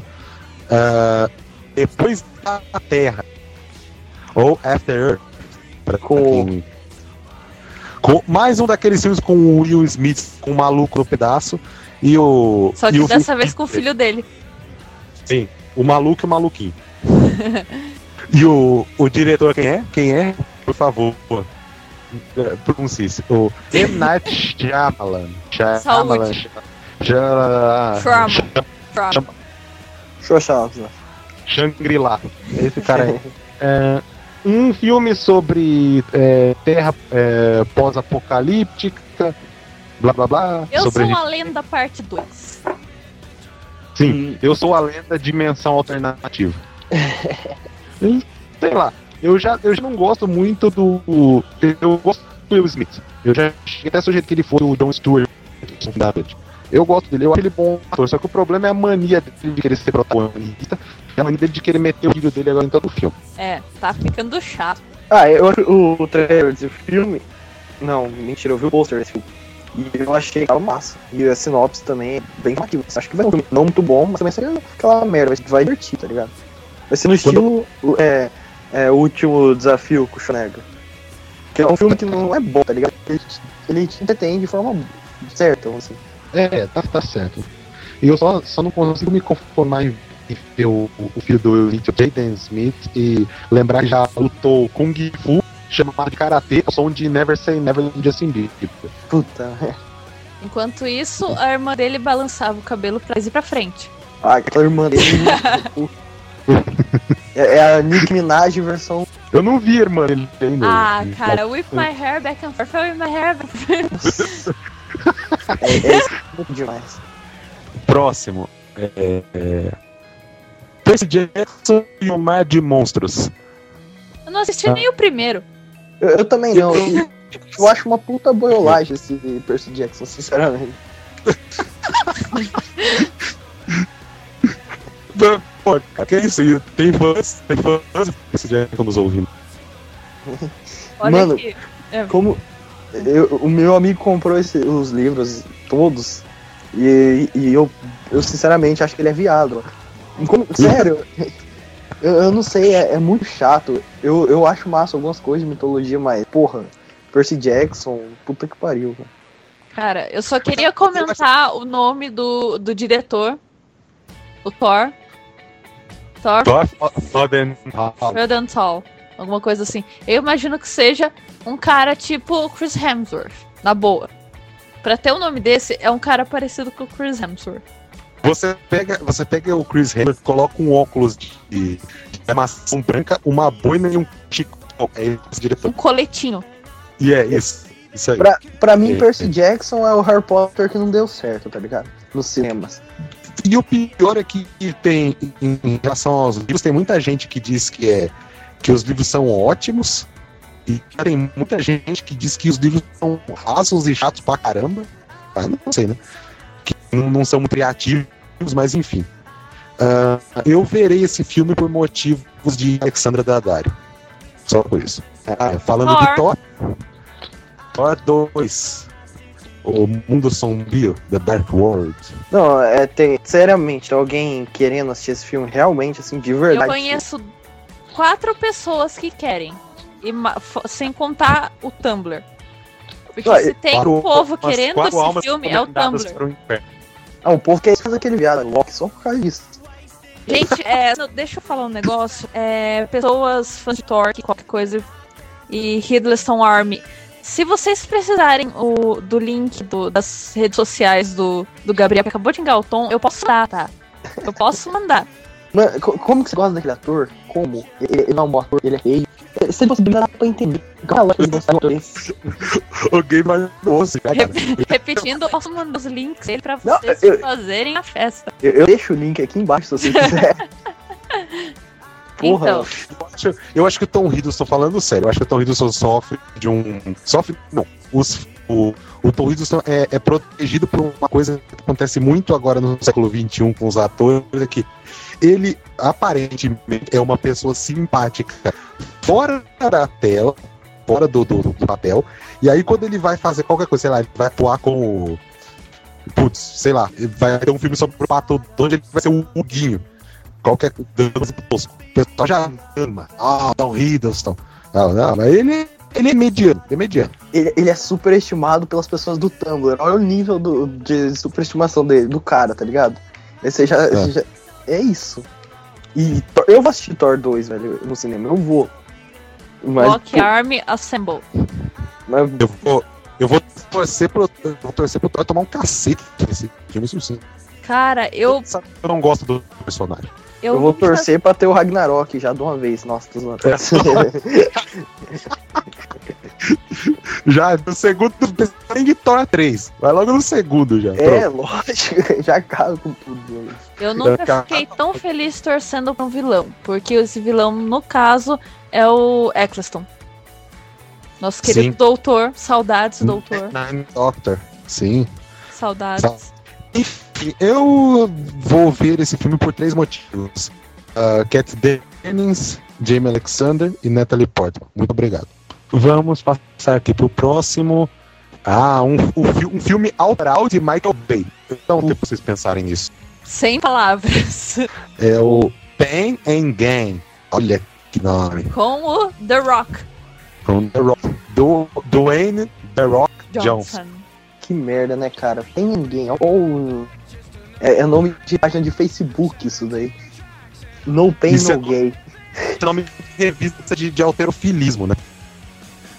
Depois da Terra. Ou After Earth. Com mais um daqueles filmes com o Will Smith, com o maluco no pedaço. Só que dessa vez com o filho dele. Sim, o maluco e o maluquinho. E o diretor quem é? Por favor. Pronuncie-se. O M. Night Shyamalan. Shangri-La. Esse cara aí. Um filme sobre terra pós-apocalíptica, blá blá blá. Eu sou a lenda parte 2. Sim, eu sou a lenda dimensão alternativa. Sei lá, eu já não gosto muito eu gosto do Will Smith. Eu já cheguei até sujeito que ele foi o Jon Stewart. Eu gosto dele, eu acho ele bom ator, só que o problema é a mania dele de querer ser protagonista e a mania dele de querer meter o filho dele agora em todo o filme. Tá ficando chato. Eu o trailer desse filme... Não, mentira, eu vi o pôster desse filme. E eu achei que tava massa. E a sinopse também é bem chamativa. Acho que vai ser um filme não muito bom, mas também vai ser aquela merda, vai divertir, tá ligado? Vai ser no estilo o último desafio com o Schwarzenegger. Que é um filme que não é bom, tá ligado? Ele te entretém de forma certa, assim. Tá certo. E eu só não consigo me conformar em ver o filho do Jaden Smith e lembrar que já lutou Kung Fu, chamado de Karatê, o som de Never Say Never do Justin Bieber. Puta. Enquanto isso, a irmã dele balançava o cabelo pra trás e pra frente. Ah, aquela irmã dele. É a Nicki Minaj versão. Eu não vi a irmã dele ainda. Ah, cara, whip my hair back and forth, whip my hair back and forth. É muito demais. Próximo. Percy Jackson e o Mar de Monstros. Eu não assisti nem o primeiro. Eu também não. Eu acho uma puta boiolagem esse Percy Jackson, sinceramente. Pô, que é isso? Tem fãs de Percy Jackson nos ouvindo. Olha Mano, aqui. como o meu amigo comprou os livros todos e eu sinceramente acho que ele é viado. Sério, eu não sei, é muito chato. Eu acho massa algumas coisas de mitologia, mas porra, Percy Jackson, puta que pariu. Cara, eu só queria comentar o nome do diretor, o Thor. Rodenthal, alguma coisa assim. Eu imagino que seja um cara tipo Chris Hemsworth, na boa. Pra ter um nome desse, é um cara parecido com o Chris Hemsworth. Você pega o Chris Hemsworth, coloca um óculos de armação branca, uma boina e um chico. É esse diretor. Um coletinho. E é isso aí. Pra mim, Percy Jackson é o Harry Potter que não deu certo, tá ligado? Nos cinemas. E o pior é que tem, em relação aos livros, tem muita gente que diz que os livros são ótimos, e tem muita gente que diz que os livros são rasos e chatos pra caramba. Não sei, né? Que não são muito criativos, mas enfim. Eu verei esse filme por motivos de Alexandra Daddario. Só por isso. Falando de Thor 2. O Mundo Sombrio, The Dark World. Não, seriamente, alguém querendo assistir esse filme realmente, assim, de verdade. Eu conheço 4 pessoas que querem, sem contar o Tumblr. Porque se tem um povo querendo esse filme, é o Tumblr. O povo quer fazer aquele viado Loki só por causa disso. Gente, deixa eu falar um negócio. Pessoas fãs de Thor, qualquer coisa, e Hiddleston Army. Se vocês precisarem do link das redes sociais do Gabriel, que acabou de enganar o Tom, eu posso dar, tá? Eu posso mandar. Mano, como que você gosta daquele ator? Como? Ele não é um bom ator, ele é feio. Sem possibilidade pra entender. Alguém vai doce, cara. Repetindo, eu posso mandar os links dele pra vocês fazerem a festa. Eu deixo o link aqui embaixo se você quiser. Porra. Então. Eu acho que o Tom Hiddleston, falando sério, eu acho que o Tom Hiddleston sofre de um... Não. O Tom Hiddleston é protegido por uma coisa que acontece muito agora no século XXI com os atores, é que ele aparentemente é uma pessoa simpática fora da tela, fora do papel, e aí quando ele vai fazer qualquer coisa, sei lá, ele vai atuar com sei lá, vai ter um filme sobre o Pato onde ele vai ser um Huguinho, qualquer dança tosco, o pessoal já ama, Tom Hiddleston, não, mas ele é mediano, Ele é superestimado pelas pessoas do Tumblr. Olha o nível de superestimação do cara, tá ligado? Esse já é isso. E eu vou assistir Thor 2, velho, no cinema. Eu vou. Mas, Loki Army Assemble. Mas... Eu vou torcer pro Thor tomar um cacete nesse filme, isso sim. Cara, eu não gosto do personagem. Eu vou torcer pra ter o Ragnarok já de uma vez. Nossa, tô zoando. Já no segundo, nem de Thor 3. Vai logo no segundo já. Lógico. Já acaba com tudo. Eu nunca fiquei tão feliz torcendo pra um vilão. Porque esse vilão, no caso, é o Eccleston. Nosso querido doutor. Saudades, doutor. Doctor. Sim. Saudades. Enfim, eu vou ver esse filme por 3 motivos. Kat Dennings, Jamie Alexander e Natalie Portman. Muito obrigado. Vamos passar aqui pro próximo. Um filme autoral de Michael Bay. Então, o que vocês pensarem nisso? Sem palavras. É o Pain and Gain. Olha que nome. Com o The Rock. Com The Rock. Dwayne The Rock Johnson. Que merda, né, cara? Tem ninguém. É nome de página de Facebook isso daí. No Pain, No Gain. É nome de revista de alterofilismo, né?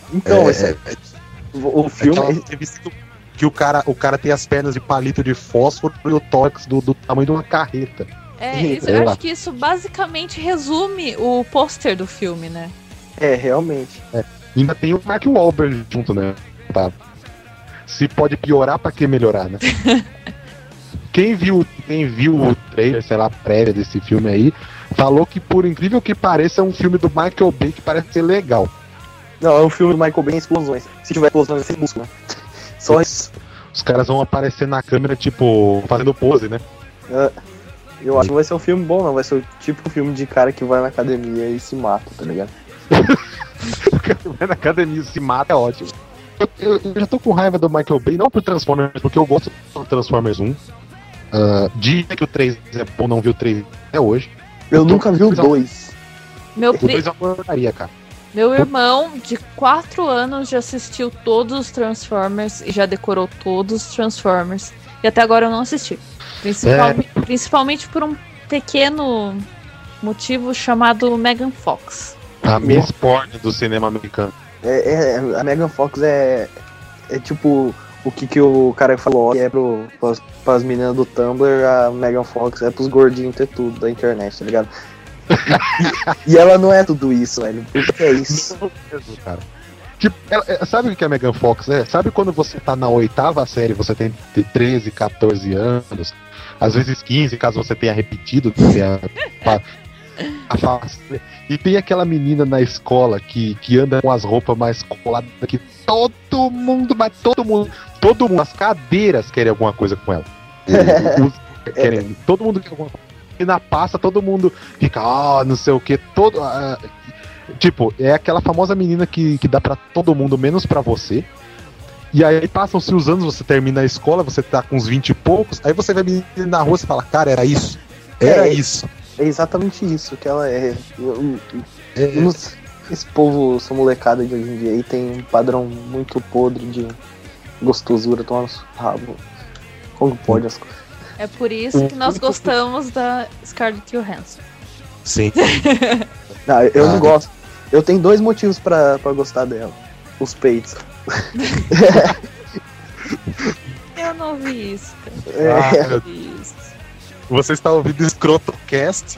Então, o filme... Aquela entrevista que o cara tem as pernas de palito de fósforo e o tórax do tamanho de uma carreta. Eu acho que isso basicamente resume o pôster do filme, né? Realmente. Ainda tem o Mark Wahlberg junto, né? Tá. Se pode piorar, pra que melhorar, né? Quem viu o trailer, sei lá, prévia desse filme aí, falou que, por incrível que pareça, é um filme do Michael Bay que parece ser legal. Não, é um filme do Michael Bay em explosões. Se tiver explosões, é sem músculo, né? Só isso. Os caras vão aparecer na câmera, tipo, fazendo pose, né? Eu acho que vai ser um filme bom, não. Vai ser o tipo filme de cara que vai na academia e se mata, tá ligado? O cara vai na academia e se mata, é ótimo. Eu já tô com raiva do Michael Bay, não por Transformers, porque eu gosto do Transformers 1. Dizem que o 3 é bom, não vi o 3 até hoje. Eu nunca vi o 2. Meu O 2 é uma porcaria, cara. Meu irmão, de 4 anos, já assistiu todos os Transformers e já decorou todos os Transformers. E até agora eu não assisti. Principalmente por um pequeno motivo chamado Megan Fox. A Miss Porn do cinema americano. A Megan Fox é tipo o que o cara falou, que é pras meninas do Tumblr, a Megan Fox é pros gordinhos ter tudo da internet, tá ligado? E ela não é tudo isso, velho. Por que é isso? Cara. Tipo, sabe o que a Megan Fox é? Sabe quando você tá na 8ª série, você tem 13, 14 anos, às vezes 15, caso você tenha repetido, a face. E tem aquela menina na escola que anda com as roupas mais coladas que todo mundo, as cadeiras querem alguma coisa com ela. Todo mundo quer alguma coisa. E na pasta todo mundo fica, não sei o que, tipo, é aquela famosa menina que dá pra todo mundo, menos pra você. E aí passam-se os anos, você termina a escola, você tá com uns 20 e poucos, aí você vai na rua e fala, cara, era isso. Isso. É exatamente isso que ela é. Esse povo, essa molecada de hoje em dia aí tem um padrão muito podre de gostosura, toma no rabo. Como pode as coisas? É por isso que nós gostamos da Scarlett Johansson. Sim. Não, eu não gosto. Eu tenho 2 motivos pra gostar dela. Os peitos. Eu não vi isso, cara. Eu não vi isso. Você está ouvindo o Escrotocast?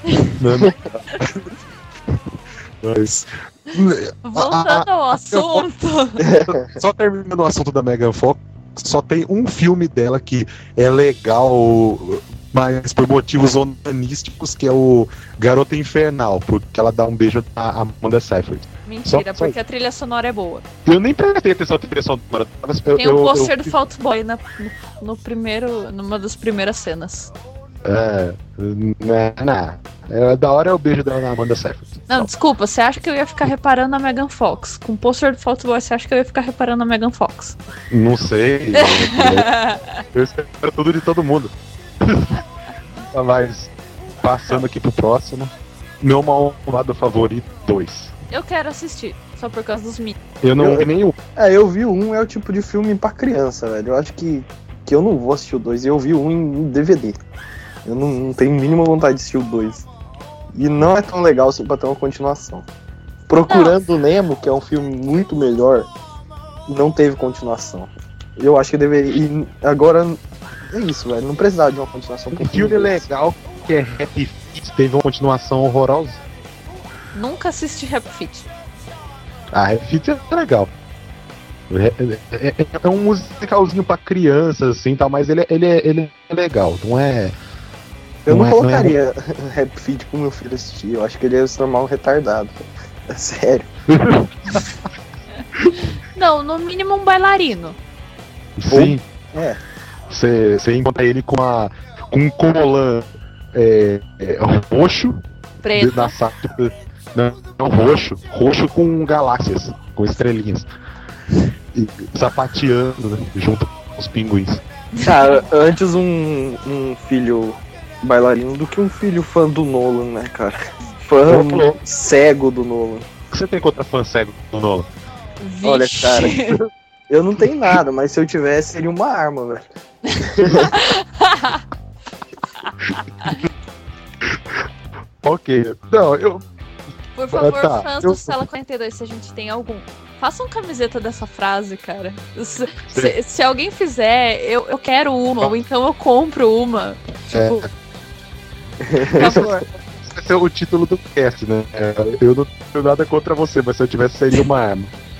Mas... Voltando ao assunto. Só terminando o assunto da Megan Fox, só tem um filme dela que é legal, mas por motivos onanísticos, que é o Garota Infernal, porque ela dá um beijo na Amanda Seyfried. Mentira, porque a trilha sonora é boa. Eu nem prestei atenção na trilha sonora. Tem um pôster do Fault Boy numa das primeiras cenas. Da hora é o beijo dela na Amanda Seyfried. Não, desculpa, você acha que eu ia ficar reparando na Megan Fox? Com o pôster do Fault Boy, você acha que eu ia ficar reparando na Megan Fox? Não sei. Eu espero tudo de todo mundo. Mas, passando aqui pro próximo. Meu malvado favorito 2. Eu quero assistir, só por causa dos mitos. Eu não vi nenhum. Eu vi o 1, é o tipo de filme pra criança, velho. Eu acho que eu não vou assistir o 2. Eu vi o 1 em DVD. Eu não tenho mínima vontade de assistir o 2. E não é tão legal assim pra ter uma continuação. Procurando Nemo, que é um filme muito melhor, não teve continuação. Eu acho que deveria. E agora é isso, velho. Não precisava de uma continuação. Um filme legal que é Happy Feet teve uma continuação horrorosa. Nunca assisti Happy Feet. Happy Feet é legal. É um musicalzinho pra crianças, assim, tal, mas ele é legal, não é. Eu não colocaria Happy Feet pro meu filho assistir. Eu acho que ele ia se tornar um retardado. É sério. Não, no mínimo um bailarino. Sim. Você encontra ele com um colã roxo. Preto. Não, roxo com galáxias, com estrelinhas. E sapateando, né, junto com os pinguins. Cara, antes um filho bailarino do que um filho fã do Nolan, né, cara? Fã cego do Nolan. O que você tem contra fã cego do Nolan? Vixe. Olha, cara, eu não tenho nada, mas se eu tivesse, seria uma arma, velho. Ok. Não, Por favor, fãs do Sala 42, se a gente tem algum. Façam camiseta dessa frase, cara. Se alguém fizer, eu quero uma, ou então eu compro uma. Tipo, por favor. Vai ser o título do cast, né? Eu não tenho nada contra você, mas se eu tivesse, seria uma arma.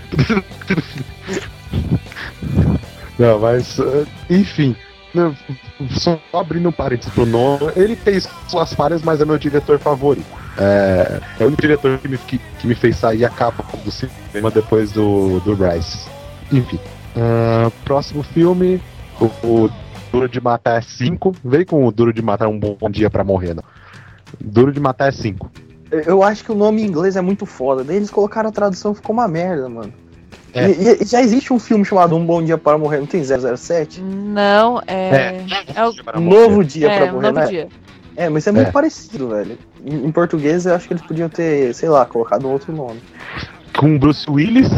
Não, mas, enfim. Só abrindo um parênteses pro Nolan, ele tem suas falhas, mas é meu diretor favorito. É o único diretor que me fez sair a capa do cinema depois do Rise. Enfim. Próximo filme, o Duro de Matar é 5. Veio com o Duro de Matar um bom dia pra morrer, não. Duro de Matar é 5. Eu acho que o nome em inglês é muito foda. Daí eles colocaram a tradução, ficou uma merda, mano. E já existe um filme chamado Um Bom Dia para Morrer, não tem 007? Não, Um Novo Dia para Morrer, Novo né? Dia. Mas é muito parecido, velho. Em português eu acho que eles podiam ter, sei lá, colocado um outro nome. Com Bruce Willis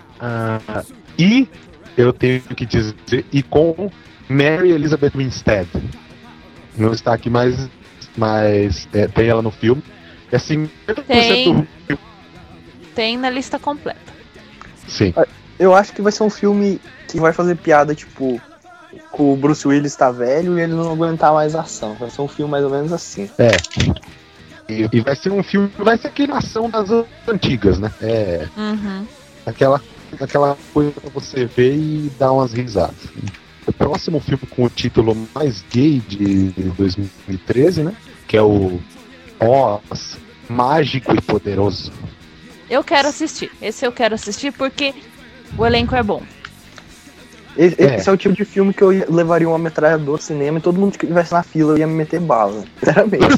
e eu tenho que dizer, e com Mary Elizabeth Winstead. Não está aqui, mas tem ela no filme. É 50% do filme. Tem na lista completa. Sim. Eu acho que vai ser um filme que vai fazer piada, tipo, com o Bruce Willis tá velho e ele não aguentar mais a ação. Vai ser um filme mais ou menos assim. E vai ser um filme, vai ser aquela ação das antigas, né? Uhum. Aquela coisa pra você ver e dar umas risadas. O próximo filme com o título mais gay de 2013, né? Que é o Oz, Mágico e Poderoso. Eu quero assistir. Esse eu quero assistir porque o elenco é bom. Esse é o tipo de filme que eu levaria uma metralhadora ao cinema e todo mundo que estivesse na fila ia me meter bala. Sinceramente.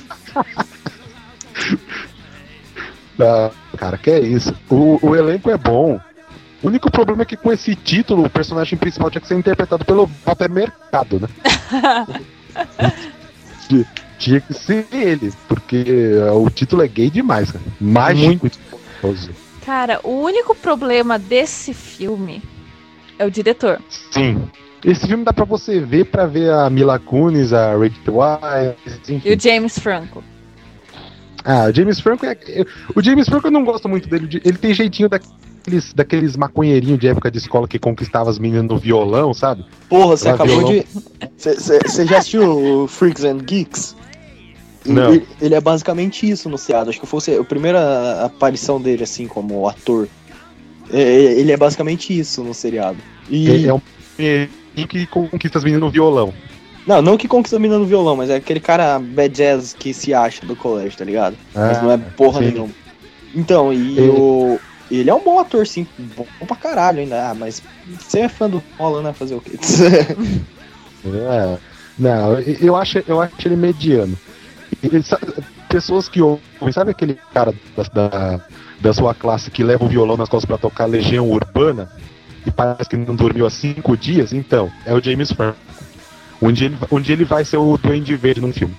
Cara, que é isso. O elenco é bom. O único problema é que com esse título o personagem principal tinha que ser interpretado pelo Walter Mercado, né? Tinha que ser ele, porque o título é gay demais, cara. Mágico. Cara, o único problema desse filme é o diretor. Sim. Esse filme dá pra você ver pra ver a Mila Kunis, a Rachel Weisz, enfim. E o James Franco. O James Franco o James Franco eu não gosto muito dele. Ele tem jeitinho daqueles maconheirinhos de época de escola que conquistava as meninas no violão, sabe? Porra, você acabou de... Você já assistiu Freaks and Geeks? Não. Ele é basicamente isso no seriado. Acho que foi a primeira aparição dele, assim, como ator. Ele é basicamente isso no seriado. Ele é um que conquista as meninas no violão. Não que conquista a menina no violão, mas é aquele cara bad jazz que se acha do colégio, tá ligado? Mas não é porra nenhuma. Então, ele é um bom ator, sim. Bom pra caralho ainda. Mas você é fã do Nolan, né? Fazer o quê? Não, eu acho ele mediano. Pessoas que ouvem, sabe aquele cara da sua classe que leva o violão nas costas pra tocar Legião Urbana e parece que não dormiu há 5 dias? Então, é o James Franco. Um dia ele vai ser o Duende Verde num filme.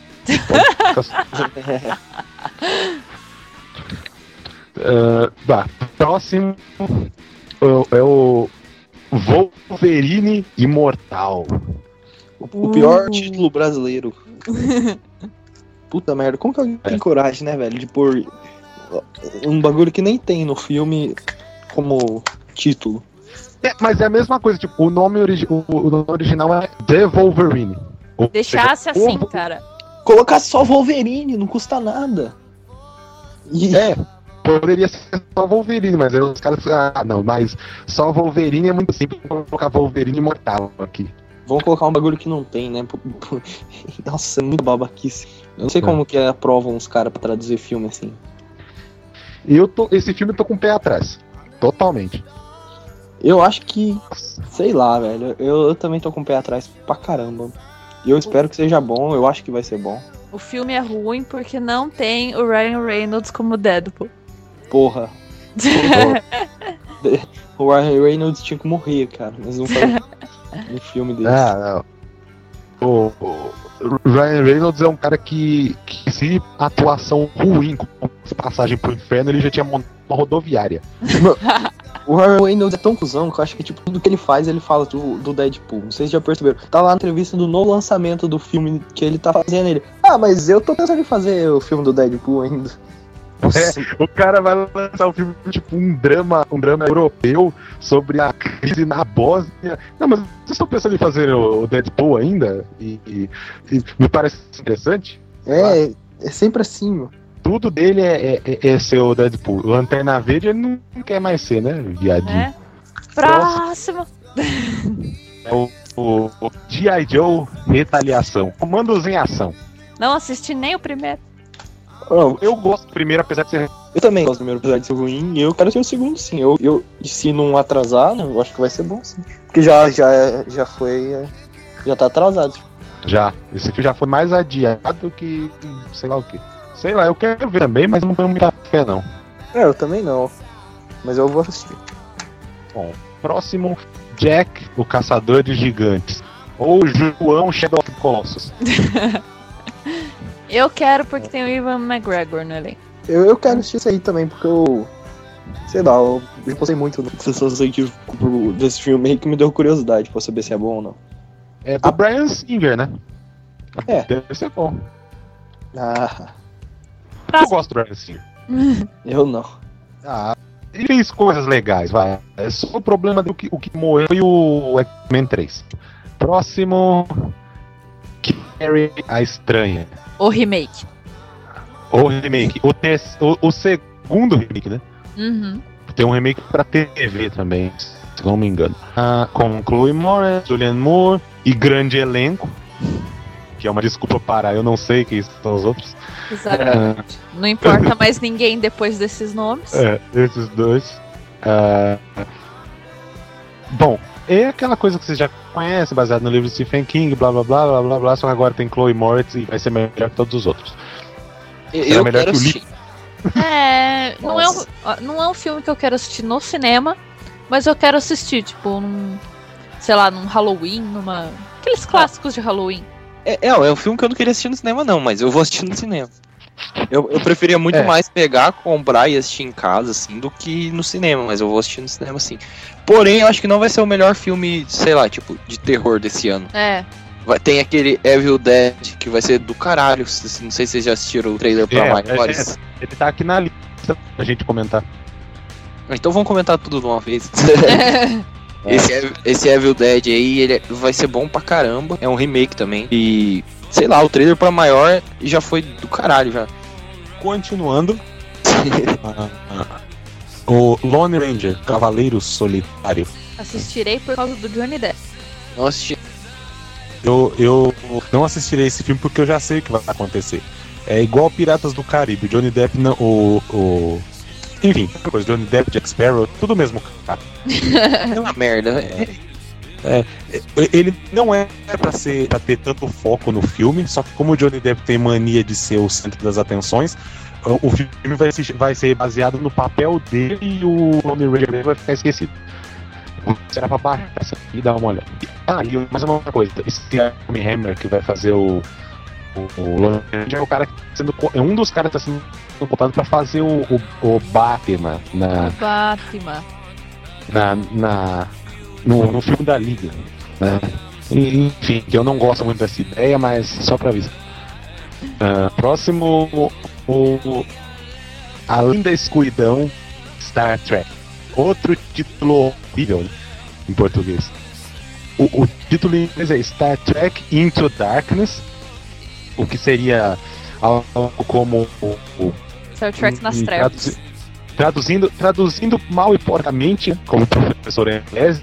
Próximo é o Wolverine Imortal. O pior título brasileiro. Puta merda, como que alguém tem coragem, né, velho, de pôr um bagulho que nem tem no filme como título? Mas é a mesma coisa, tipo, o nome original é The Wolverine. Deixasse assim, cara. Colocar só Wolverine, não custa nada. Poderia ser só Wolverine, mas aí os caras... não, mas só Wolverine é muito simples, vou colocar Wolverine Imortal aqui. Vamos colocar um bagulho que não tem, né? Nossa, é muito babaquice. Eu não sei como que aprovam os caras pra traduzir filme assim. Esse filme eu tô com o pé atrás. Totalmente. Eu acho que... Sei lá, velho. Eu também tô com o pé atrás pra caramba. E eu espero que seja bom. Eu acho que vai ser bom. O filme é ruim porque não tem o Ryan Reynolds como Deadpool. Porra. O Ryan Reynolds tinha que morrer, cara. Mas não faz um filme desse. Não. O Ryan Reynolds é um cara que se atuação ruim com passagem pro inferno, ele já tinha montado uma rodoviária. O Ryan Reynolds é tão cuzão que eu acho que tipo, tudo que ele faz, ele fala do Deadpool. Não sei se já perceberam. Tá lá na entrevista do novo lançamento do filme que ele tá fazendo. Ele, mas eu tô pensando em fazer o filme do Deadpool ainda. O cara vai lançar um filme tipo um drama europeu sobre a crise na Bósnia. Não, mas vocês estão pensando em fazer o Deadpool ainda? E me parece interessante. É sempre assim, meu. Tudo dele é ser o Deadpool. O Lanterna Verde ele não quer mais ser, né, viadinho? Próximo. É o G.I. Joe Retaliação. Comandos em Ação. Não assisti nem o primeiro. Não, Eu gosto do primeiro, apesar de ser... eu também gosto do primeiro, apesar de ser ruim, e eu quero ser o segundo, sim. E se não atrasar, eu acho que vai ser bom, sim. Porque já foi... Já tá atrasado. Já. Esse filme já foi mais adiado que... sei lá o quê. Sei lá, eu quero ver também, mas não tenho muita fé, não. Eu também não. Mas eu vou assistir. Bom, próximo... Jack, o Caçador de Gigantes. Ou João Shadow of the Colossus. Eu quero porque tem o Ewan McGregor no elenco. Eu quero assistir isso aí também, porque eu... sei lá, eu postei muito nas sessões aqui desse filme aí que me deu curiosidade pra saber se é bom ou não. É do Bryan Singer, né? É. Deve ser bom. Ah, Eu gosto do Bryan Singer. eu não. Ele fez coisas legais, vai. É só o problema do que o que morreu foi o X-Men 3. Próximo... Carrie a Estranha. O remake. O remake. O segundo remake, né? Uhum. Tem um remake pra TV também, se não me engano. Com Chloe Moretz, Julianne Moore e grande elenco. Que é uma desculpa para eu não sei quem são os outros. Exatamente. Não importa mais ninguém depois desses nomes. Esses dois. Bom, é aquela coisa que você já conhece, baseado no livro de Stephen King, blá blá blá blá blá blá, só que agora tem Chloe Moretz e vai ser melhor que todos os outros. Eu melhor quero que o assistir. Não é um filme que eu quero assistir no cinema, mas eu quero assistir, tipo, sei lá, num Halloween, aqueles clássicos de Halloween. É um filme que eu não queria assistir no cinema, não, mas eu vou assistir no cinema. Eu preferia muito mais pegar, comprar e assistir em casa, assim, do que no cinema, mas eu vou assistir no cinema, sim. Porém, eu acho que não vai ser o melhor filme, sei lá, tipo, de terror desse ano. Tem aquele Evil Dead, que vai ser do caralho. Não sei se vocês já assistiram o trailer pra maiores. Ele tá aqui na lista pra gente comentar. Então vamos comentar tudo de uma vez. Esse Evil Dead aí, ele vai ser bom pra caramba. É um remake também. E, sei lá, o trailer pra maior já foi do caralho já. Continuando. O Lone Ranger, Cavaleiro Solitário. Assistirei por causa do Johnny Depp. Não assisti. Eu não assistirei esse filme porque eu já sei o que vai acontecer. É igual Piratas do Caribe. O Johnny Depp não. Enfim, coisa, Johnny Depp, Jack Sparrow, tudo mesmo, cara. É uma merda. Ele não é pra ter tanto foco no filme, só que como o Johnny Depp tem mania de ser o centro das atenções, o filme vai ser baseado no papel dele e o Lone Ranger vai ficar esquecido. Será pra baixar essa aqui e dar uma olhada. E mais uma coisa, esse Armie Hammer que vai fazer o Lone Ranger é um dos caras que tá sendo contado pra fazer o Batman no filme da Liga, né? Enfim, que eu não gosto muito dessa ideia, mas só pra avisar. Próximo, Além da Escuridão, Star Trek. Outro título horrível, né, em português. O título em inglês é Star Trek Into Darkness, o que algo como Star Trek nas trevas. Traduzindo mal e porcamente, como o professor inglês,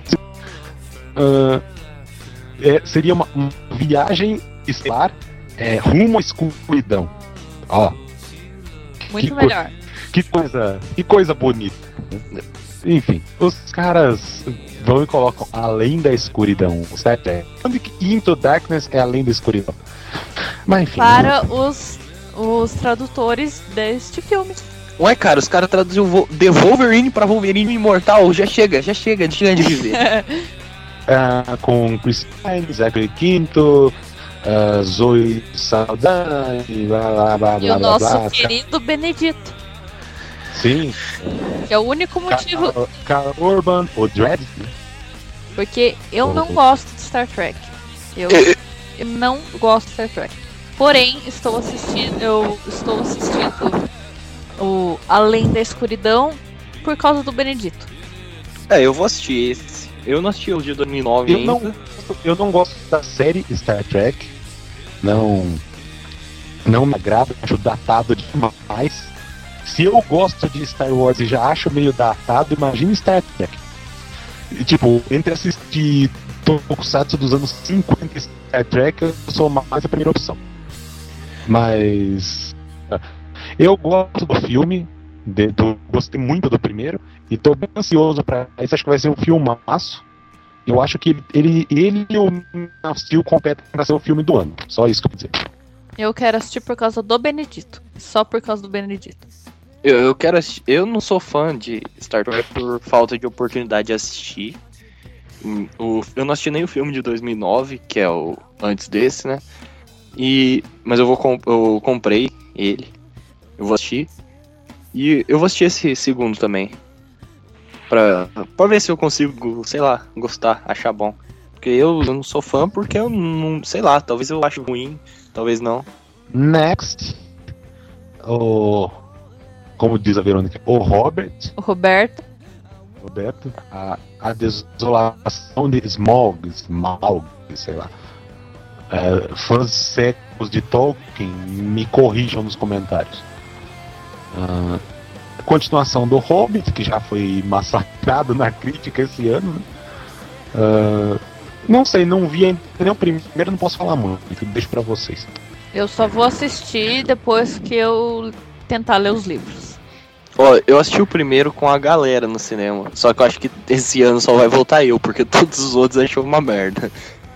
seria uma viagem estelar rumo à escuridão. Ó, muito melhor. Que coisa bonita. Enfim, os caras vão e colocam Além da Escuridão, certo? Onde que Into Darkness é Além da Escuridão? Mas enfim. Para os tradutores deste filme. Ué, cara, os caras traduziram The Wolverine pra Wolverine Imortal. Já chega de viver. Com Chris Pine, Zachary Quinto, Zoe Saldana e blá blá blá. E o nosso querido Benedito. Sim. Que é o único motivo. Carl Urban, o Dredd. Porque eu não gosto de Star Trek. Eu não gosto de Star Trek. Porém, eu estou assistindo o Além da Escuridão por causa do Benedito. Eu vou assistir esse. Eu não assisti o de 2009 ainda. Eu não gosto da série Star Trek. Não me agrada, acho datado demais. Se eu gosto de Star Wars e já acho meio datado, imagina Star Trek. E, tipo, entre assistir Tokusatsu dos anos 50 e Star Trek, eu sou mais a primeira opção. Mas eu gosto do filme, gostei muito do primeiro, e tô bem ansioso pra esse. Acho que vai ser um filmaço. Eu acho que ele e o Nascil competem pra ser o filme do ano. Só isso que eu vou dizer. Eu quero assistir por causa do Benedito. Só por causa do Benedito. Eu quero assistir. Eu não sou fã de Star Trek por falta de oportunidade de assistir. Eu não assisti nem o filme de 2009, que é o antes desse, né? Mas eu comprei ele. Eu vou assistir. E eu vou assistir esse segundo também. Pra ver se eu consigo, sei lá, gostar, achar bom. Porque eu não sou fã porque eu não, sei lá, talvez eu ache ruim, talvez não. Next. Como diz a Verônica, o Roberto, a desolação de Smaug, sei lá. Fãs secos de Tolkien, me corrijam nos comentários. Continuação do Hobbit, que já foi massacrado na crítica esse ano, né? Não sei, não vi ainda nem o primeiro, não posso falar muito, deixo pra vocês. Eu só vou assistir depois que eu tentar ler os livros. Eu assisti o primeiro com a galera no cinema, só que eu acho que esse ano só vai voltar eu, porque todos os outros achou uma merda.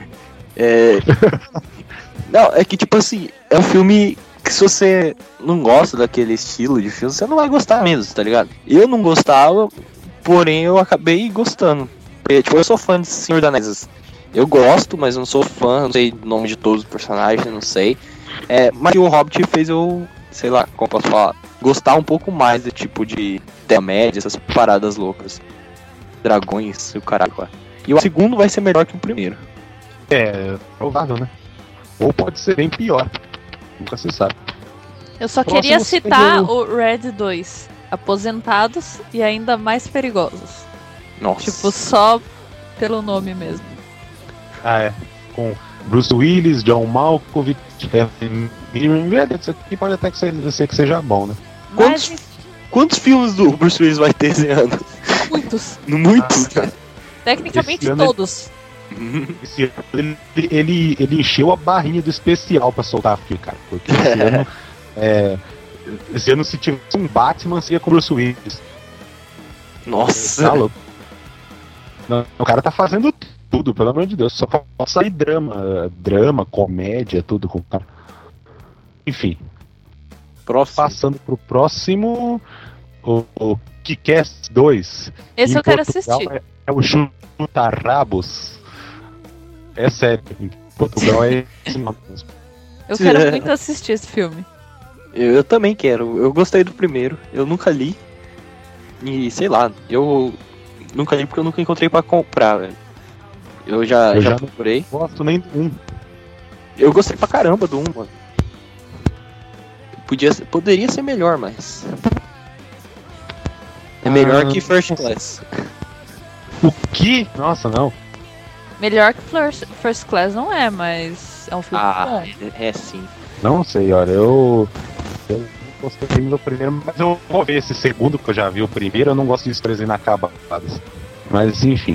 Não, é que tipo assim, é um filme que se você não gosta daquele estilo de filme, você não vai gostar mesmo, tá ligado? Eu não gostava, porém eu acabei gostando. Porque, tipo, eu sou fã de Senhor dos Anéis. Eu gosto, mas eu não sou fã, não sei o nome de todos os personagens, não sei. Mas o Hobbit fez eu, sei lá, como posso falar, gostar um pouco mais do tipo de Terra-média, essas paradas loucas. Dragões e o caralho. E o segundo vai ser melhor que o primeiro. Provável, né? Ou pode ser bem pior. Nunca se sabe. Eu só queria citar o Red 2. Aposentados e ainda mais perigosos. Nossa. Tipo, só pelo nome mesmo. Com Bruce Willis, John Malkovich, Mirren. Isso aqui pode até que seja bom, né? Quantos filmes do Bruce Willis vai ter esse ano? Muitos. Muitos, cara. Tecnicamente todos. Esse ano ele encheu a barrinha do especial pra soltar filme, cara. Porque esse ano se tivesse um Batman, seria com o Bruce Willis. Nossa. Tá louco. Não, o cara tá fazendo tudo, pelo amor de Deus. Só pode sair drama, comédia, tudo com o cara. Enfim. Passando pro próximo, o Kick-Ass 2. Esse eu quero assistir. É o Chuta-Rabos. É sério, em Portugal é esse nome mesmo. Eu quero muito assistir esse filme. Eu também quero. Eu gostei do primeiro. Eu nunca li. E sei lá, eu nunca li porque eu nunca encontrei pra comprar, velho. Eu já procurei. Não gosto nem do 1. Eu gostei pra caramba do 1, mano. Poderia ser melhor, mas é melhor que First Class. O que? Nossa, não. Melhor que First Class não é, mas é um filme bom. É sim. Não sei, olha, eu gostei do primeiro, mas eu vou ver esse segundo, que eu já vi o primeiro, eu não gosto de histórias inacabadas. Mas enfim.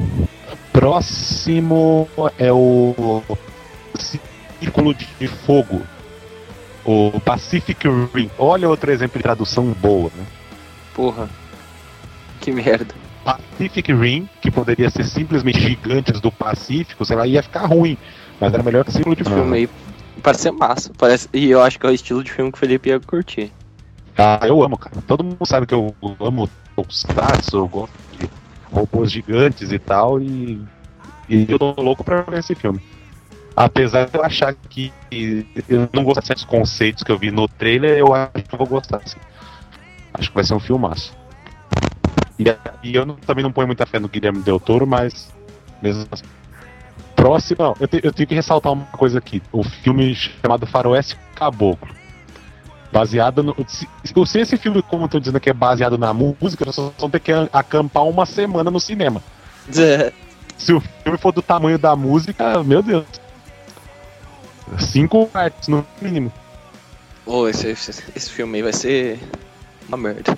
Próximo é o Círculo de Fogo. O Pacific Rim. Olha outro exemplo de tradução boa, né? Porra. Que merda. Pacific Rim, que poderia ser simplesmente Gigantes do Pacífico, sei lá, ia ficar ruim. Mas era melhor que Círculo de Fogo. Filme aí parece ser massa. E eu acho que é o estilo de filme que o Felipe ia curtir. Eu amo, cara. Todo mundo sabe que eu amo Tokusatsu, eu gosto de robôs gigantes e tal, e eu tô louco pra ver esse filme. Apesar de eu achar que eu não gosto de certos conceitos que eu vi no trailer, eu acho que eu vou gostar, assim. Acho que vai ser um filmaço. E eu também não ponho muita fé no Guilherme Del Toro, mas mesmo assim. Próximo, eu tenho que ressaltar uma coisa aqui. O filme chamado Faroeste Caboclo. Baseado no. Se esse filme, como eu tô dizendo, que é baseado na música, nós só vamos ter que acampar uma semana no cinema. Se o filme for do tamanho da música, meu Deus. 5 partes, no mínimo. Esse filme aí vai ser uma merda.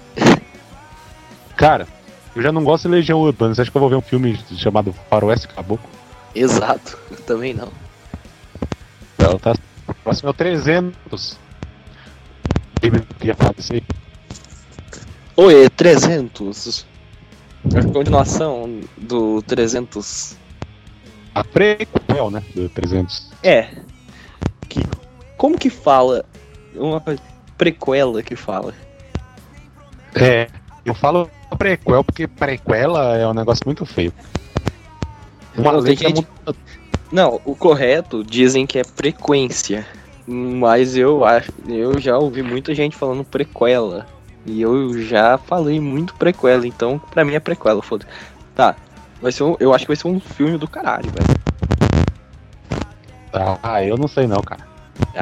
Cara, eu já não gosto de Legião Urbana. Você acha que eu vou ver um filme chamado Faroeste Caboclo? Exato, eu também não. Então, tá. O próximo é o 300. Queria falar disso aí. Oi, 300. A continuação do 300. A prequel, né? Do 300. Como que fala? Uma prequela que fala. Eu falo prequel porque prequela é um negócio muito feio. Não, o correto dizem que é frequência. Mas eu já ouvi muita gente falando prequela. E eu já falei muito prequela, então pra mim é prequela, foda-se. Tá, eu acho que vai ser um filme do caralho, velho. Eu não sei não, cara.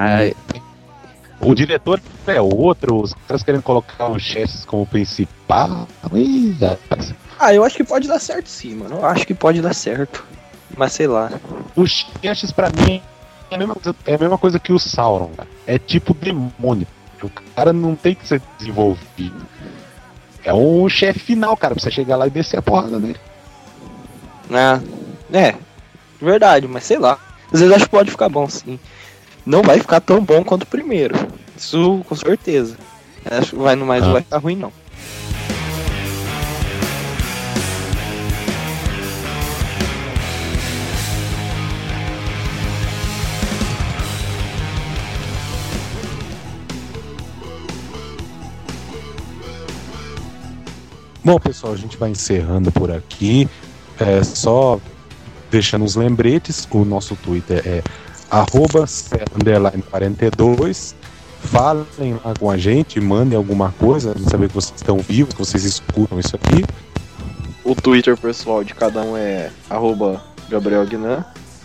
O diretor é outro, os caras querendo colocar o Chess como principal. Eu acho que pode dar certo sim, mano. Eu acho que pode dar certo. Mas sei lá. O Chess pra mim é a mesma coisa que o Sauron, cara. É tipo demônio. O cara não tem que ser desenvolvido. É um chefe final, cara, pra você chegar lá e descer a porrada dele. Verdade, mas sei lá. Às vezes acho que pode ficar bom, sim. Não vai ficar tão bom quanto o primeiro. Isso com certeza. Acho que não vai ficar ruim, não. Bom, pessoal, a gente vai encerrando por aqui. Só deixando os lembretes, o nosso Twitter é @_42. Falem lá com a gente, mandem alguma coisa, pra saber que vocês estão vivos, que vocês escutam isso aqui. O Twitter pessoal de cada um é @GabrielGnan,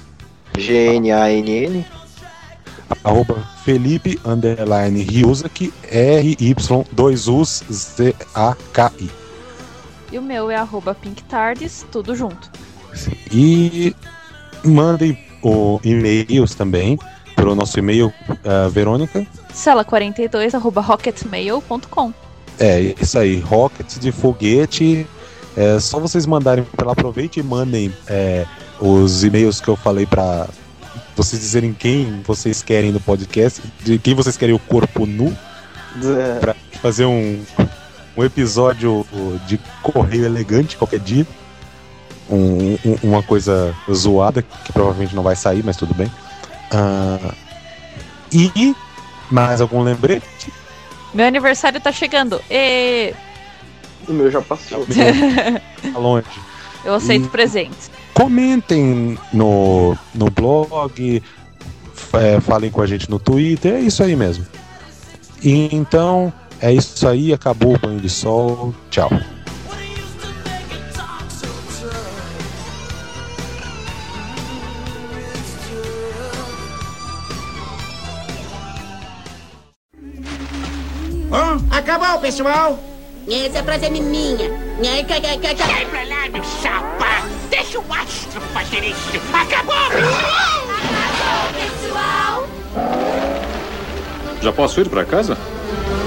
GNANN. @Felipe_Ryuzaki, RY2UZAKI. E o meu é @PinkTardes, tudo junto. E mandem e-mails também pro nosso e-mail, Verônica. Cela42@rocketmail.com. É isso aí, rocket de foguete. É só vocês mandarem pela. Aproveite e mandem os e-mails que eu falei pra vocês dizerem quem vocês querem no podcast, de quem vocês querem o corpo nu, pra fazer um episódio de correio elegante qualquer dia. Uma coisa zoada que provavelmente não vai sair, mas tudo bem. E mais algum lembrete? Meu aniversário tá chegando. O meu já passou. Tá longe. Eu aceito presentes. Comentem no blog, falem com a gente no Twitter, é isso aí mesmo. E então, é isso aí, acabou o banho de sol, tchau. Acabou, pessoal! Essa frase é minha. Sai pra lá, meu chapa! Deixa o astro fazer isso! Acabou! Acabou, pessoal! Já posso ir pra casa?